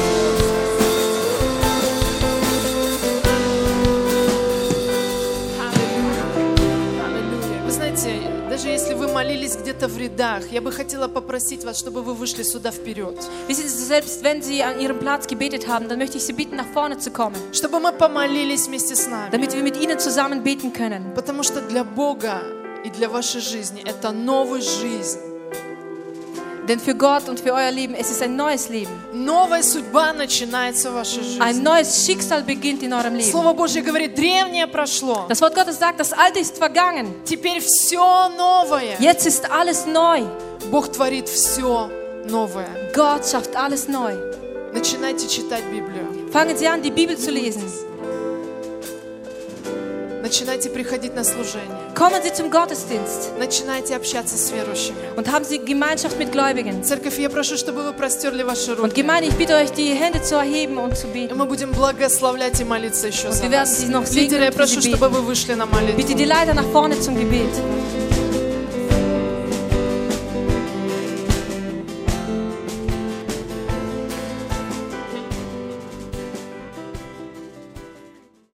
Аллилуйя. Вы знаете, даже если вы молились где-то в рядах, я бы хотела попросить вас, чтобы вы вышли сюда вперед. Wissen Sie, selbst wenn Sie an Ihrem Platz gebetet haben, dann möchte ich Sie bitten, nach vorne zu kommen, Чтобы мы помолились вместе с нами. damit wir mit Ihnen zusammen beten können. Потому что для Бога и для вашей жизни это новая жизнь. Denn für Gott und für euer Leben, es ist ein neues Leben. Новая судьба начинается в вашей Ein жизни. neues Schicksal beginnt in eurem Leben. Слово Божье говорит, древнее прошло. Das Wort Gottes sagt, das Alte ist vergangen. Теперь все новое. Jetzt ist alles neu. Бог творит все новое. Gott schafft alles neu. Начинайте читать Библию. Fangen Sie an, die Bibel zu lesen. Начинайте приходить на служение. Kommen Sie zum Gottesdienst Начинайте общаться с верующими. und haben Sie Gemeinschaft mit Gläubigen. Церковь, я прошу, чтобы вы простерли ваши Und руки. Gemeinde, ich bitte euch, die Hände zu erheben und zu И beten. мы будем благословлять и молиться еще Und за wir werden вас. Sie noch Лидеры, я segnen und für прошу, Sie чтобы beten. вы вышли на Bitte молитву. die Leiter nach vorne zum Gebet.